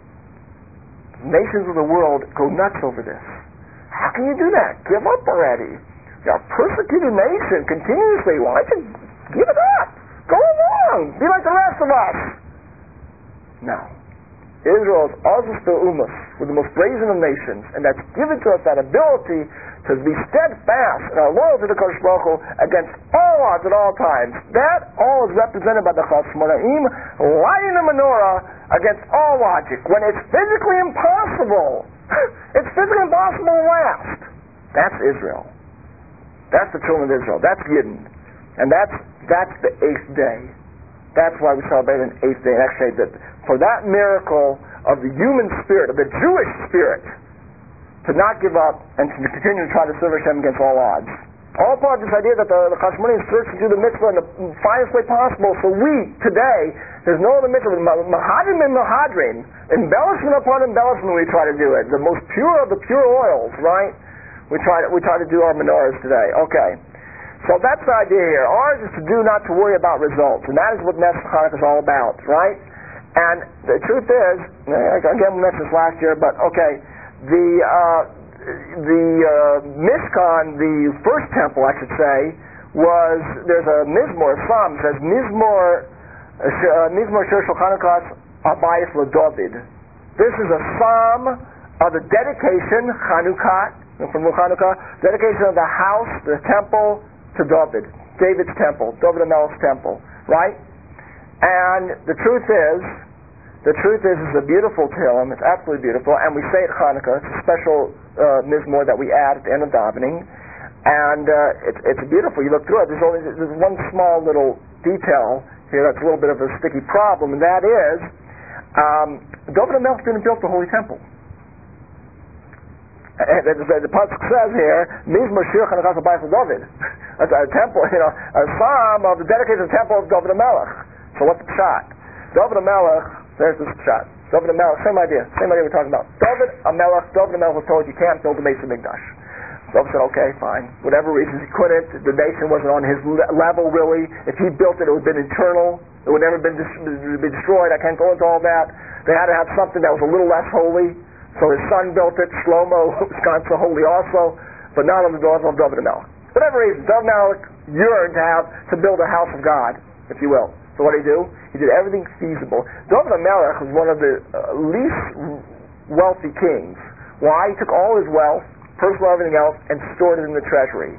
[SPEAKER 1] Nations of the world go nuts over this. How can you do that? Give up already. You're a persecuted nation continuously. Why don't you give it up? Go along. Be like the rest of us. No. Israel is Azus Umas, with the most brazen of nations, and that's given to us that ability to be steadfast in our loyalty to Kodesh Baruch Hu against all odds at all times. That all is represented by the Chashmonaim lighting the menorah against all logic when it's physically impossible. It's physically impossible to last. That's Israel. That's the children of Israel. That's Yidden. And that's the 8th day. That's why we celebrate an 8th day. Actually, for that miracle of the human spirit, of the Jewish spirit, to not give up and to continue to try to serve Hashem against all odds. All part of this idea that the Chashmonaim search to do the mitzvah in the finest way possible. So we, today, there's no other mitzvah. Mahadrim and Mahadrim, embellishment upon embellishment, we try to do it. The most pure of the pure oils, right? We try to do our menorahs today. Okay. So that's the idea here. Ours is to do, not to worry about results. And that is what Nes Hanukkah is all about, right? And the truth is, again, we mentioned this last year, but okay, the Mishkan, the first temple, I should say, there's a Mizmor, a psalm, says, Mizmor Shir Shulchanukas Abayis LeDavid. This is a psalm of the dedication, Chanukah, from Chanukah, dedication of the house, the temple, to David's temple, David HaMelech's temple, right? And the truth is, it's a beautiful Tehillim. It's absolutely beautiful, and we say it Hanukkah. It's a special Mizmor that we add at the end of davening, and it's beautiful. You look through it. There's one small little detail here that's a little bit of a sticky problem, and that is David HaMelech didn't build the Holy Temple. The pasuk says here, Mizmor Shir Chanukah Abayis LeDavid. That's a temple, a psalm of the dedication of the temple of David HaMelech. So what's the shot? David HaMelech. There's this shot. David HaMelech, same idea we're talking about. David HaMelech was told you can't build the Beis HaMikdash. David said, okay, fine. Whatever reasons he couldn't, the nation wasn't on his level really. If he built it, it would have been internal. It would never been destroyed. I can't go into all that. They had to have something that was a little less holy. So his son built it. Shlomo was gone so holy also, but not on the doors of David HaMelech. Whatever reason, David HaMelech yearned to build a house of God, if you will. So what did he do? He did everything feasible. David HaMelech was one of the least wealthy kings. Why? He took all his wealth, personal everything else, and stored it in the treasury.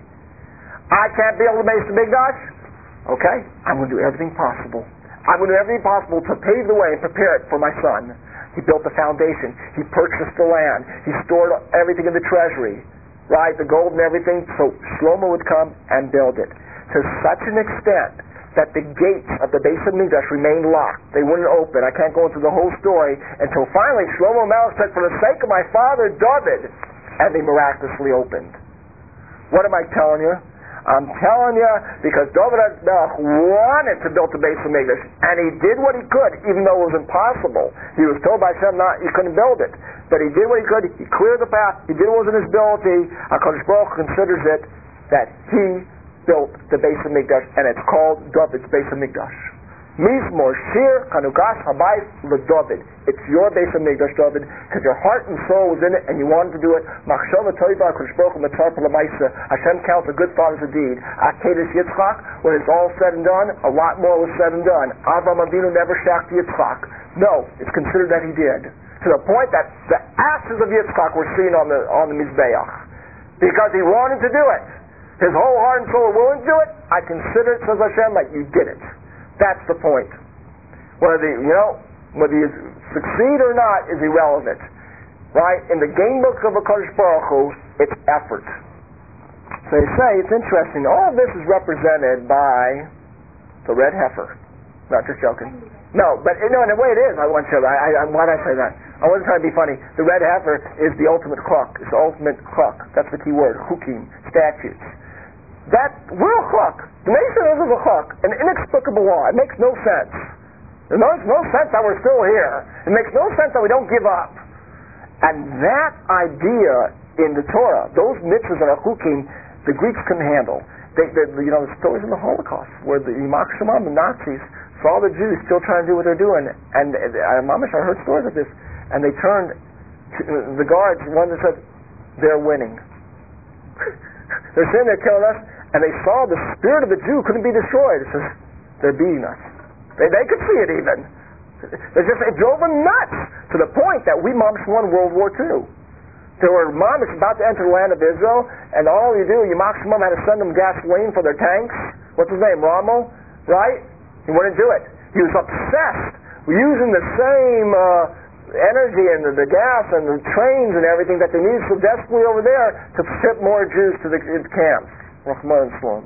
[SPEAKER 1] I can't build the Beis HaMikdash? Okay, I'm going to do everything possible. I'm going to do everything possible to pave the way and prepare it for my son. He built the foundation. He purchased the land. He stored everything in the treasury, right? The gold and everything. So Shlomo would come and build it to such an extent that the gates of the Beis HaMikdash remained locked. They wouldn't open. I can't go into the whole story until finally Shlomo HaMelech said, for the sake of my father David, and they miraculously opened. What am I telling you? I'm telling you because David HaMelech wanted to build the Beis HaMikdash, and he did what he could, even though it was impossible. He was told by Hashem he couldn't build it, but he did what he could. He cleared the path. He did what was in his ability. HaKadosh Baruch Hu considers it that he built the Beis HaMikdash, and it's called David's Beis HaMikdash. Mizmor Shir Chanukah Abayis LeDavid. It's your Beis HaMikdash, David, because your heart and soul was in it, and you wanted to do it. Machshava Toiva HaKadosh Baruch Hu Mitzvah L'Maisa. Hashem counts a good father's a deed. Akedah Yitzchak. When it's all said and done, a lot more was said and done. Avraham Avinu never shacked Yitzchak. No, it's considered that he did, to the point that the ashes of Yitzchak were seen on the Mizbeach, because he wanted to do it. His whole heart and soul were willing to do it. I consider it, says Hashem, like you did it. That's the point. Whether you succeed or not is irrelevant, right? In the game book of HaKadosh Baruch Hu, it's effort. So they say it's interesting. All of this is represented by the red heifer. Not just joking. No, but in a way it is. Why did I say that? I wasn't trying to be funny. The red heifer is the ultimate chok. It's the ultimate chok. That's the key word. Chukim, statutes. That real chok. The nation is a chok, an inexplicable law. It makes no sense. It makes no sense that we're still here. It makes no sense that we don't give up. And that idea in the Torah, those mitzvahs that are chukim, the Greeks couldn't handle. The stories in the Holocaust where the Yimach Shemam, the Nazis, saw the Jews still trying to do what they're doing, and I heard stories of this, and they turned to the guards, one that said, they're winning. They're sitting there killing us, and they saw the spirit of the Jew couldn't be destroyed. It says, they're beating us. They could see it even. It drove them nuts to the point that we mamish won World War II. They were mamish about to enter the land of Israel, and all you maximum had to send them gasoline for their tanks. What's his name? Rommel, right? He wouldn't do it. He was obsessed with using the same energy and the gas and the trains and everything that they needed so desperately over there to ship more Jews to the camps. Rahman Islam.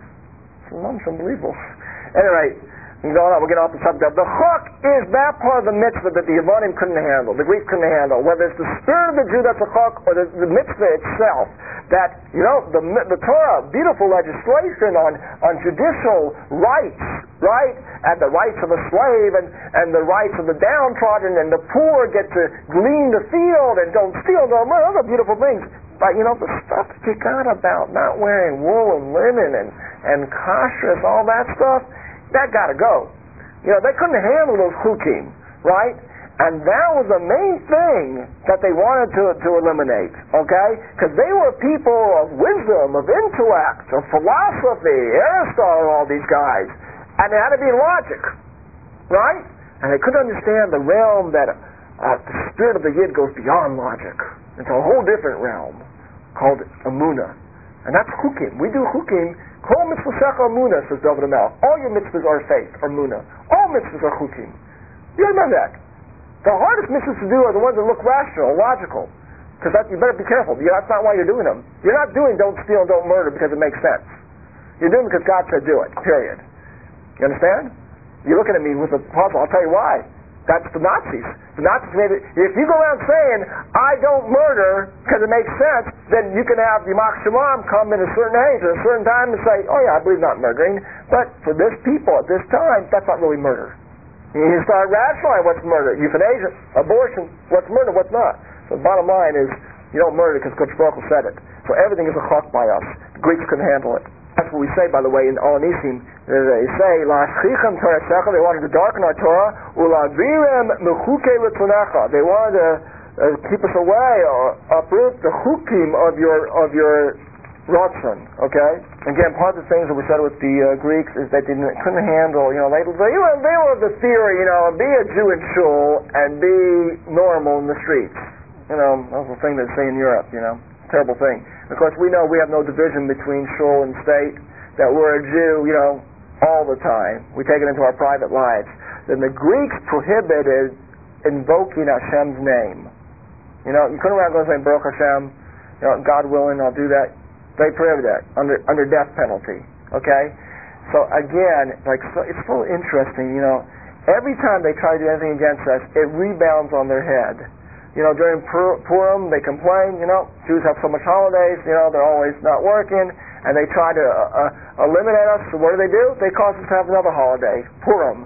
[SPEAKER 1] It's unbelievable. Anyway, we'll get off the subject. The chuk is that part of the mitzvah that the Yevonim couldn't handle, the Greeks couldn't handle. Whether it's the spirit of the Jew that's a chuk or the mitzvah itself, that, the Torah, beautiful legislation on judicial rights, right? And the rights of a slave and the rights of the downtrodden and the poor get to glean the field and don't steal, don't murder, those are beautiful things. But, the stuff that you got about not wearing wool and linen and kashrus, all that stuff, that got to go. They couldn't handle those chukim, right? And that was the main thing that they wanted to eliminate, okay? Because they were people of wisdom, of intellect, of philosophy, Aristotle, all these guys. And it had to be logic, right? And they couldn't understand the realm that the spirit of the Yid goes beyond logic. It's a whole different realm called Emunah. And that's chukim. We do chukim. Kol mitzvah Emunah, says David HaMelech. All your mitzvahs are faith, or Emunah. All mitzvahs are chukim. You remember that. The hardest mitzvahs to do are the ones that look rational, logical. Because you better be careful. That's not why you're doing them. You're not doing don't steal and don't murder because it makes sense. You're doing it because God said do it, period. You understand? You're looking at me with a puzzle. I'll tell you why. That's the Nazis. The Nazis made it. If you go around saying, I don't murder because it makes sense, then you can have Yimach Shemam come at a certain age or a certain time and say, oh yeah, I believe not murdering. But for this people at this time, that's not really murder. You start rationalizing what's murder. Euthanasia, abortion, what's murder, what's not. So the bottom line is, you don't murder because Kodesh Baruch Hu said it. So everything is a chok by us. The Greeks couldn't handle it. That's what we say, by the way, in Al Nisim. They say, "La'ashchichem Torah Secha." They wanted to darken our Torah. "Ula'virem mechukei l'tzonecha." They wanted to keep us away or uproot the chukim of your Ratzon. Okay. Again, part of the things that we said with the Greeks is that they couldn't handle. They were of the theory. Be a Jew in shul and be normal in the streets. That's the thing they say in Europe. Terrible thing. Of course, we know we have no division between shul and state, that we're a Jew, all the time. We take it into our private lives. Then the Greeks prohibited invoking Hashem's name. You couldn't around going saying, Baruch Hashem, God willing, I'll do that. They prohibited that under death penalty. Okay? So again, it's so interesting, every time they try to do anything against us, it rebounds on their head. During Purim, they complain, Jews have so much holidays, they're always not working, and they try to eliminate us. So what do? They cause us to have another holiday, Purim.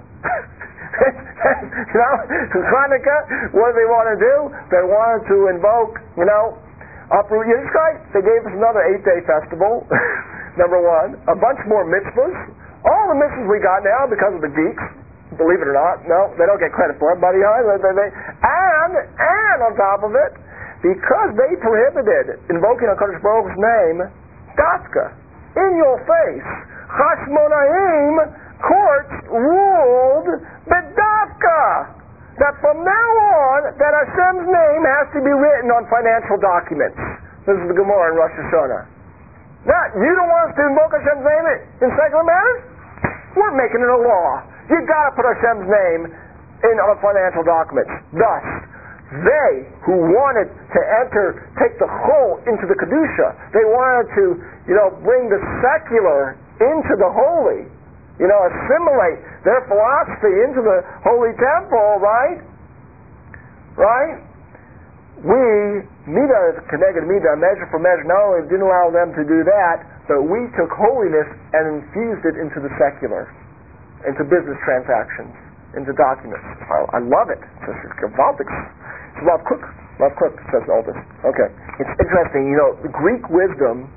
[SPEAKER 1] Hanukkah, what do they want to do? They wanted to invoke, uproot Yiddishkeit. They gave us another 8-day festival, number one. A bunch more mitzvahs. All the mitzvahs we got now because of the geeks. Believe it or not, no, they don't get credit for it, buddy. And on top of it, because they prohibited invoking HaKadosh Baruch Hu's name, Dafka, in your face, Chashmonaim courts ruled B'Dafka, that from now on, that Hashem's name has to be written on financial documents. This is the Gemara in Rosh Hashanah. Now, you don't want us to invoke Hashem's name in secular matters? We're making it a law. You got to put Hashem's name on financial documents. Thus, they who wanted to take the chol into the kedusha, they wanted to, bring the secular into the holy, assimilate their philosophy into the holy temple, right? Right? We, midah connected midah, measure for measure, not only didn't allow them to do that, but we took holiness and infused it into the secular. Into business transactions, into documents. I love it. It's gewaltig. It's Rav Kook, says all this. Okay. It's interesting, the Greek wisdom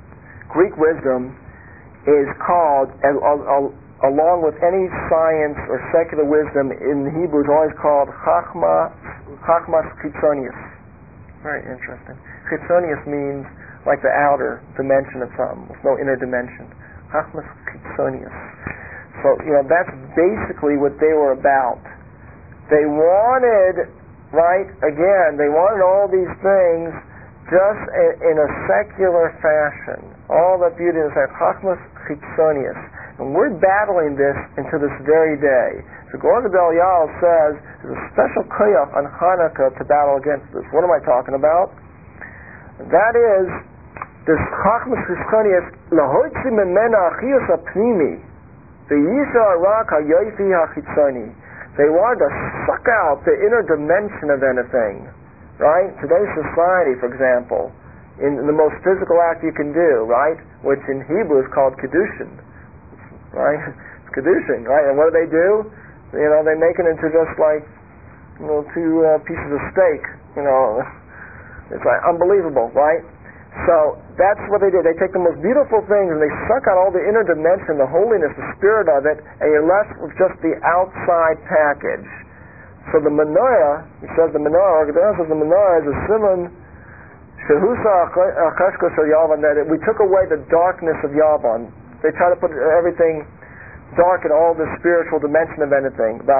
[SPEAKER 1] is called, along with any science or secular wisdom in Hebrew, is always called Chachmas Chitzonius. Very interesting. Chitzonius means like the outer dimension of something, with no inner dimension. Chachmas Chitzonius. So, that's basically what they were about. They wanted, they wanted all these things just in a secular fashion. All the beauty is that Chachmas Chitzonius. And we're battling this into this very day. So Gur Gadol Yal says there's a special koyach on Hanukkah to battle against this. What am I talking about? That is this Chachmas Chitzonius lahoitzi memena achiyus apnimi v'yisha arak hayofi hachitzoni. They wanted to suck out the inner dimension of anything. Right? Today's society, for example, in the most physical act you can do, right? Which in Hebrew is called Kedushin. Right? It's Kedushin, right? And what do? They make it into just like, two pieces of steak. It's like unbelievable, right? So that's what they did. They take the most beautiful things and they suck out all the inner dimension, the holiness, the spirit of it, and you're left with just the outside package. So the menorah, he says the menorah is a simon shehusa acheshko shel Yavan, that we took away the darkness of Yavan. They try to put everything dark in all the spiritual dimension of anything. And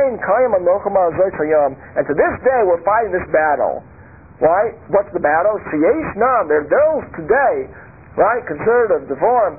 [SPEAKER 1] to this day we're fighting this battle. Why? What's the battle? There are those today, right? Conservative, Deform,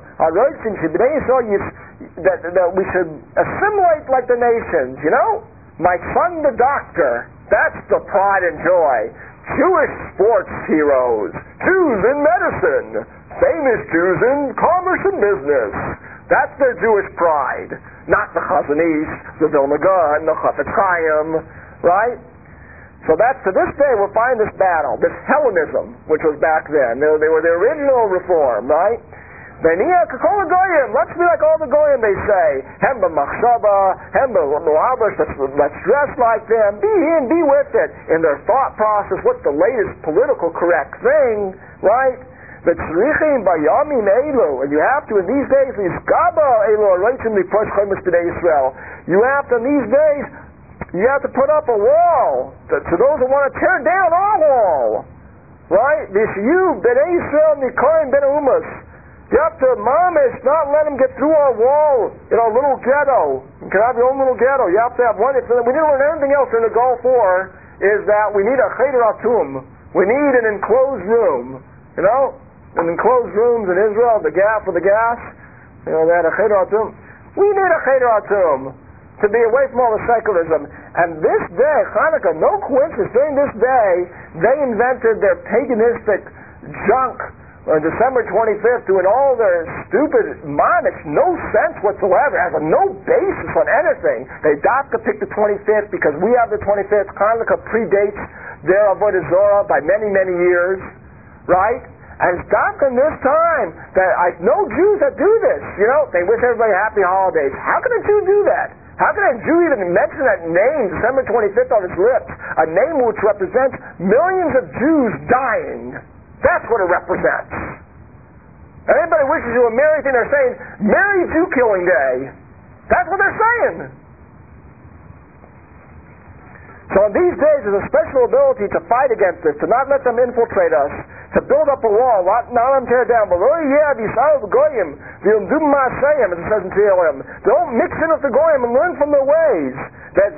[SPEAKER 1] that we should assimilate like the nations, My son the doctor, that's the pride and joy. Jewish sports heroes, Jews in medicine, famous Jews in commerce and business. That's their Jewish pride. Not the Chazon Ish, the Vilna Gaon, the Chafetz Chaim, right? So that's, to this day, we're fighting this battle, this Hellenism, which was back then. They were the original reform, right? Let's be like all the goyim, they say. Hemba machshaba, hemba lo'abash, let's dress like them. Be in, be with it. In their thought process, what's the latest political correct thing, right? And you have to, in these days, you have to, in these days, you have to put up a wall to those who want to tear down our wall, right? This you, Bnei Yisrael, Nikoim, Ben Umas. You have to, mamish, not let them get through our wall in our little ghetto. You can have your own little ghetto. You have to have one. We didn't learn anything else in the Gulf War, is that we need a cheder atum. We need an enclosed room. An enclosed rooms in Israel, the gas for the gas. They had a cheder atum. We need a cheder atum to be away from all the secularism. And this day, Hanukkah, no coincidence, during this day, they invented their paganistic junk on December 25th, doing all their stupid makes no sense whatsoever, has no basis on anything. They picked the 25th because we have the 25th. Hanukkah predates their Avodah Zorah by many, many years, right? And it's in this time that I know Jews that do this. They wish everybody happy holidays. How can a Jew do that? How can a Jew even mention that name, December 25th, on his lips? A name which represents millions of Jews dying. That's what it represents. Anybody wishes you a merry thing, they're saying, Merry Jew Killing Day. That's what they're saying. So in these days, there's a special ability to fight against this, to not let them infiltrate us, to build up a wall, not let them tear down. But as it says in Tehillim, don't mix in with the Goyim and learn from their ways. That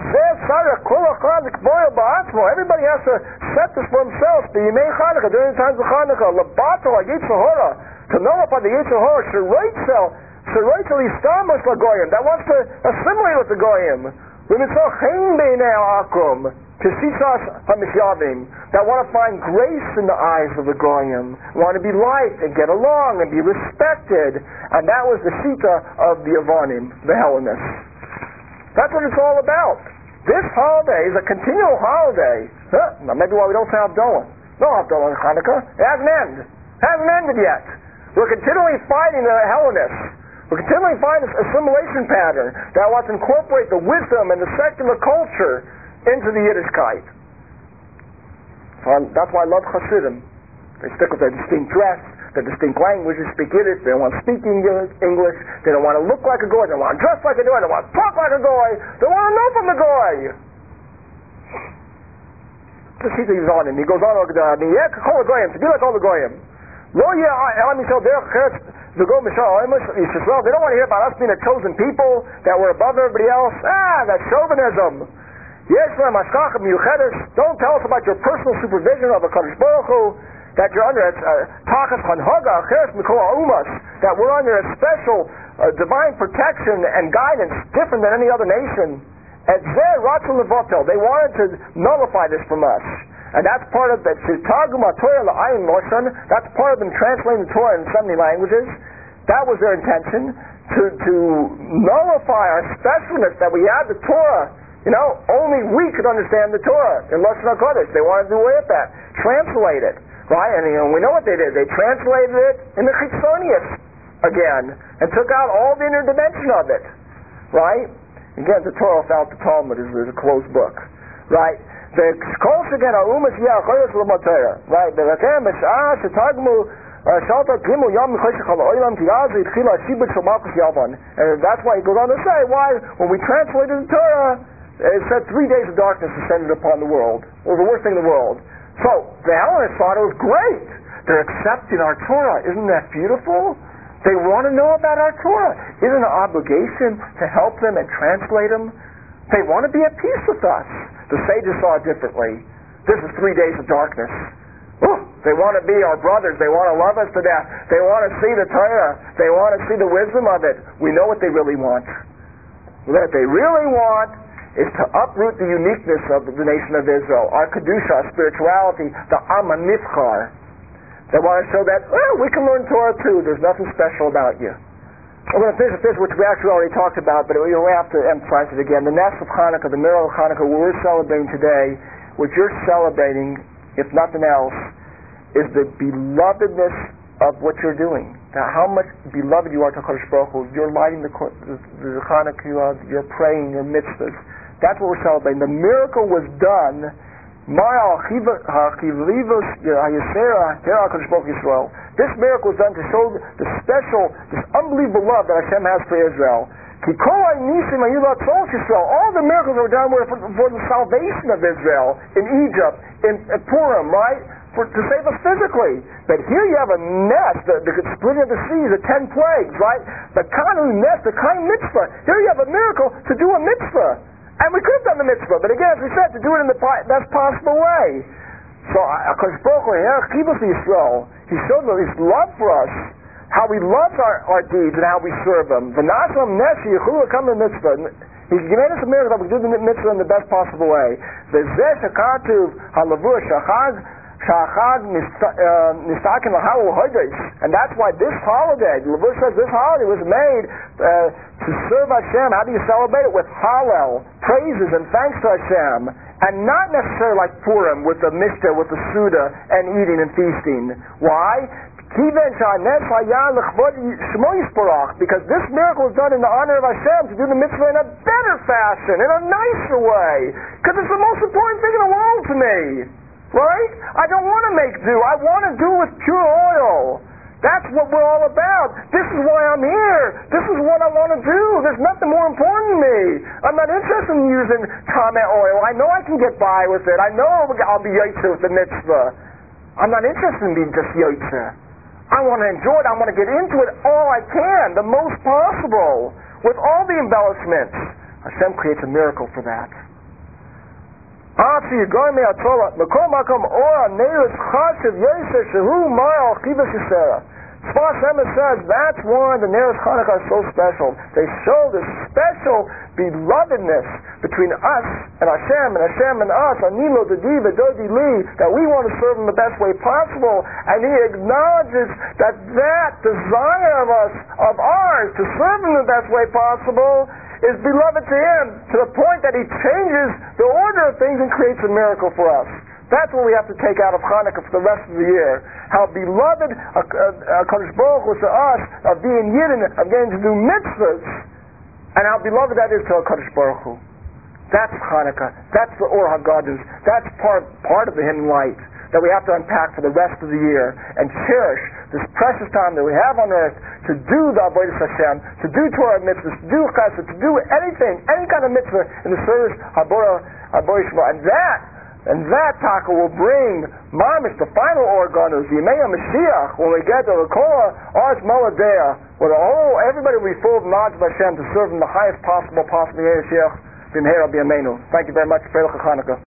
[SPEAKER 1] everybody has to set this for themselves. During the times of Hanukkah, to nullify the Yetzer Hara, that wants to assimilate with the Goyim. That want to find grace in the eyes of the Goyim, want to be liked and get along and be respected. And that was the shita of the Avanim, the Hellenists. That's what it's all about. This holiday is a continual holiday. Now maybe why we don't say Havdalah. No Havdalah in Hanukkah. It hasn't ended. Hasn't ended yet. We're continually fighting the Hellenists. We're continually fighting this assimilation pattern that wants to incorporate the wisdom and the secular culture into the Yiddishkeit. So that's why I love Hasidim. They stick with their distinct dress, their distinct language. They speak Yiddish. They don't want to speak English. They don't want to look like a goy. They don't want to dress like a goy. They don't want to talk like a goy. They want to know from the goy. Just he goes on, and he goes on to be like all the goyim. They don't want to hear about us being a chosen people, that we're above everybody else. That's chauvinism. Don't tell us about your personal supervision of the Kadosh Baruch Hu, that you're under that we're under a special divine protection and guidance different than any other nation. They wanted to nullify this from us. And that's part of that. That's part of them translating the Torah in so many languages. That was their intention, to nullify our specialness that we have the Torah. Only we could understand the Torah in Lashon HaKodesh. They wanted to do away with that, translate it, right? And we know what they did. They translated it in the Chitzonius again, and took out all the inner dimension of it, right? Again, the Torah without the Talmud is a closed book, right? The close again are umas yachayos l'matera, right? The rakem b'shah shetagmu shalta gimu yom cheshach ha'olam tiyaz itchila shibud shomachus yavan, and that's why he goes on to say why when we translated the Torah, it said 3 days of darkness descended upon the world. It was the worst thing in the world. So the Hellenists thought it was great. They're accepting our Torah. Isn't that beautiful? They want to know about our Torah. Isn't it an obligation to help them and translate them? They want to be at peace with us. The sages saw it differently. This is 3 days of darkness. They want to be our brothers. They want to love us to death. They want to see the Torah. They want to see the wisdom of it. We know what they really want. What they really want is to uproot the uniqueness of the nation of Israel, our Kedusha, our spirituality, the Am HaNivchar. They want to show that, we can learn Torah too. There's nothing special about you. I'm going to finish with this, which we actually already talked about, but we have to emphasize it again. The Nes of Hanukkah, the miracle of Hanukkah, what we're celebrating today, what you're celebrating, if nothing else, is the belovedness of what you're doing. Now, how much beloved you are to Kadosh Baruch Hu. You're lighting the Hanukkah, you're praying, your mitzvahs. That's what we're celebrating. The miracle was done. This miracle was done to show this unbelievable love that Hashem has for Israel. All the miracles that were done were for the salvation of Israel in Egypt, in Purim, right? To save us physically. But here you have a nest, the splitting of the seas, the 10 plagues, right? The Kanu nest, the Kain mitzvah. Here you have a miracle to do a mitzvah. And we could have done the mitzvah, but again, as we said, to do it in the best possible way. So, HaKadosh Baruch Hu, He showed His love for us, how He loves our deeds and how we serve Him. He made us a miracle that we do the mitzvah in the best possible way. And that's why this holiday, the Levush says this holiday was made to serve Hashem. How do you celebrate it? With Hallel, praises and thanks to Hashem. And not necessarily like Purim with the Mishnah, with the Suda, and eating and feasting. Why? Because this miracle was done in the honor of Hashem to do the mitzvah in a better fashion, in a nicer way. Because it's the most important thing in the world to me. Right? I don't want to make do. I want to do with pure oil. That's what we're all about. This is why I'm here. This is what I want to do. There's nothing more important to me. I'm not interested in using Tameh oil. I know I can get by with it. I know I'll be Yotze with the mitzvah. I'm not interested in being just Yotze. I want to enjoy it. I want to get into it all I can, the most possible, with all the embellishments. Hashem creates a miracle for that. Sfas Emes says that's why the Neros Hanukkah is so special. They show this special belovedness between us and Hashem and us, Anilo, Dodi, Vedodi, Li, that we want to serve Him the best way possible, and He acknowledges that desire of ours to serve Him the best way possible is beloved to Him, to the point that He changes the order of things and creates a miracle for us. That's what we have to take out of Hanukkah for the rest of the year. How beloved HaKadosh Baruch Hu to us of being Yidden, of getting to do mitzvahs, and how beloved that is to HaKadosh Baruch Hu. That's Hanukkah. That's the Or HaGadus. That's part of the hidden light that we have to unpack for the rest of the year and cherish this precious time that we have on earth to do the Avodas Hashem, to do Torah mitzvahs, to do chesed, to do anything, any kind of mitzvah in the service of Borei Shema. And And that taka will bring mamish the final organos, the Yemei Mashiach, when we get to the Kol Arz Moladea, where everybody will be full of knowledge of Hashem to serve in the highest possible Mashiach. Thank you very much. Hanukkah.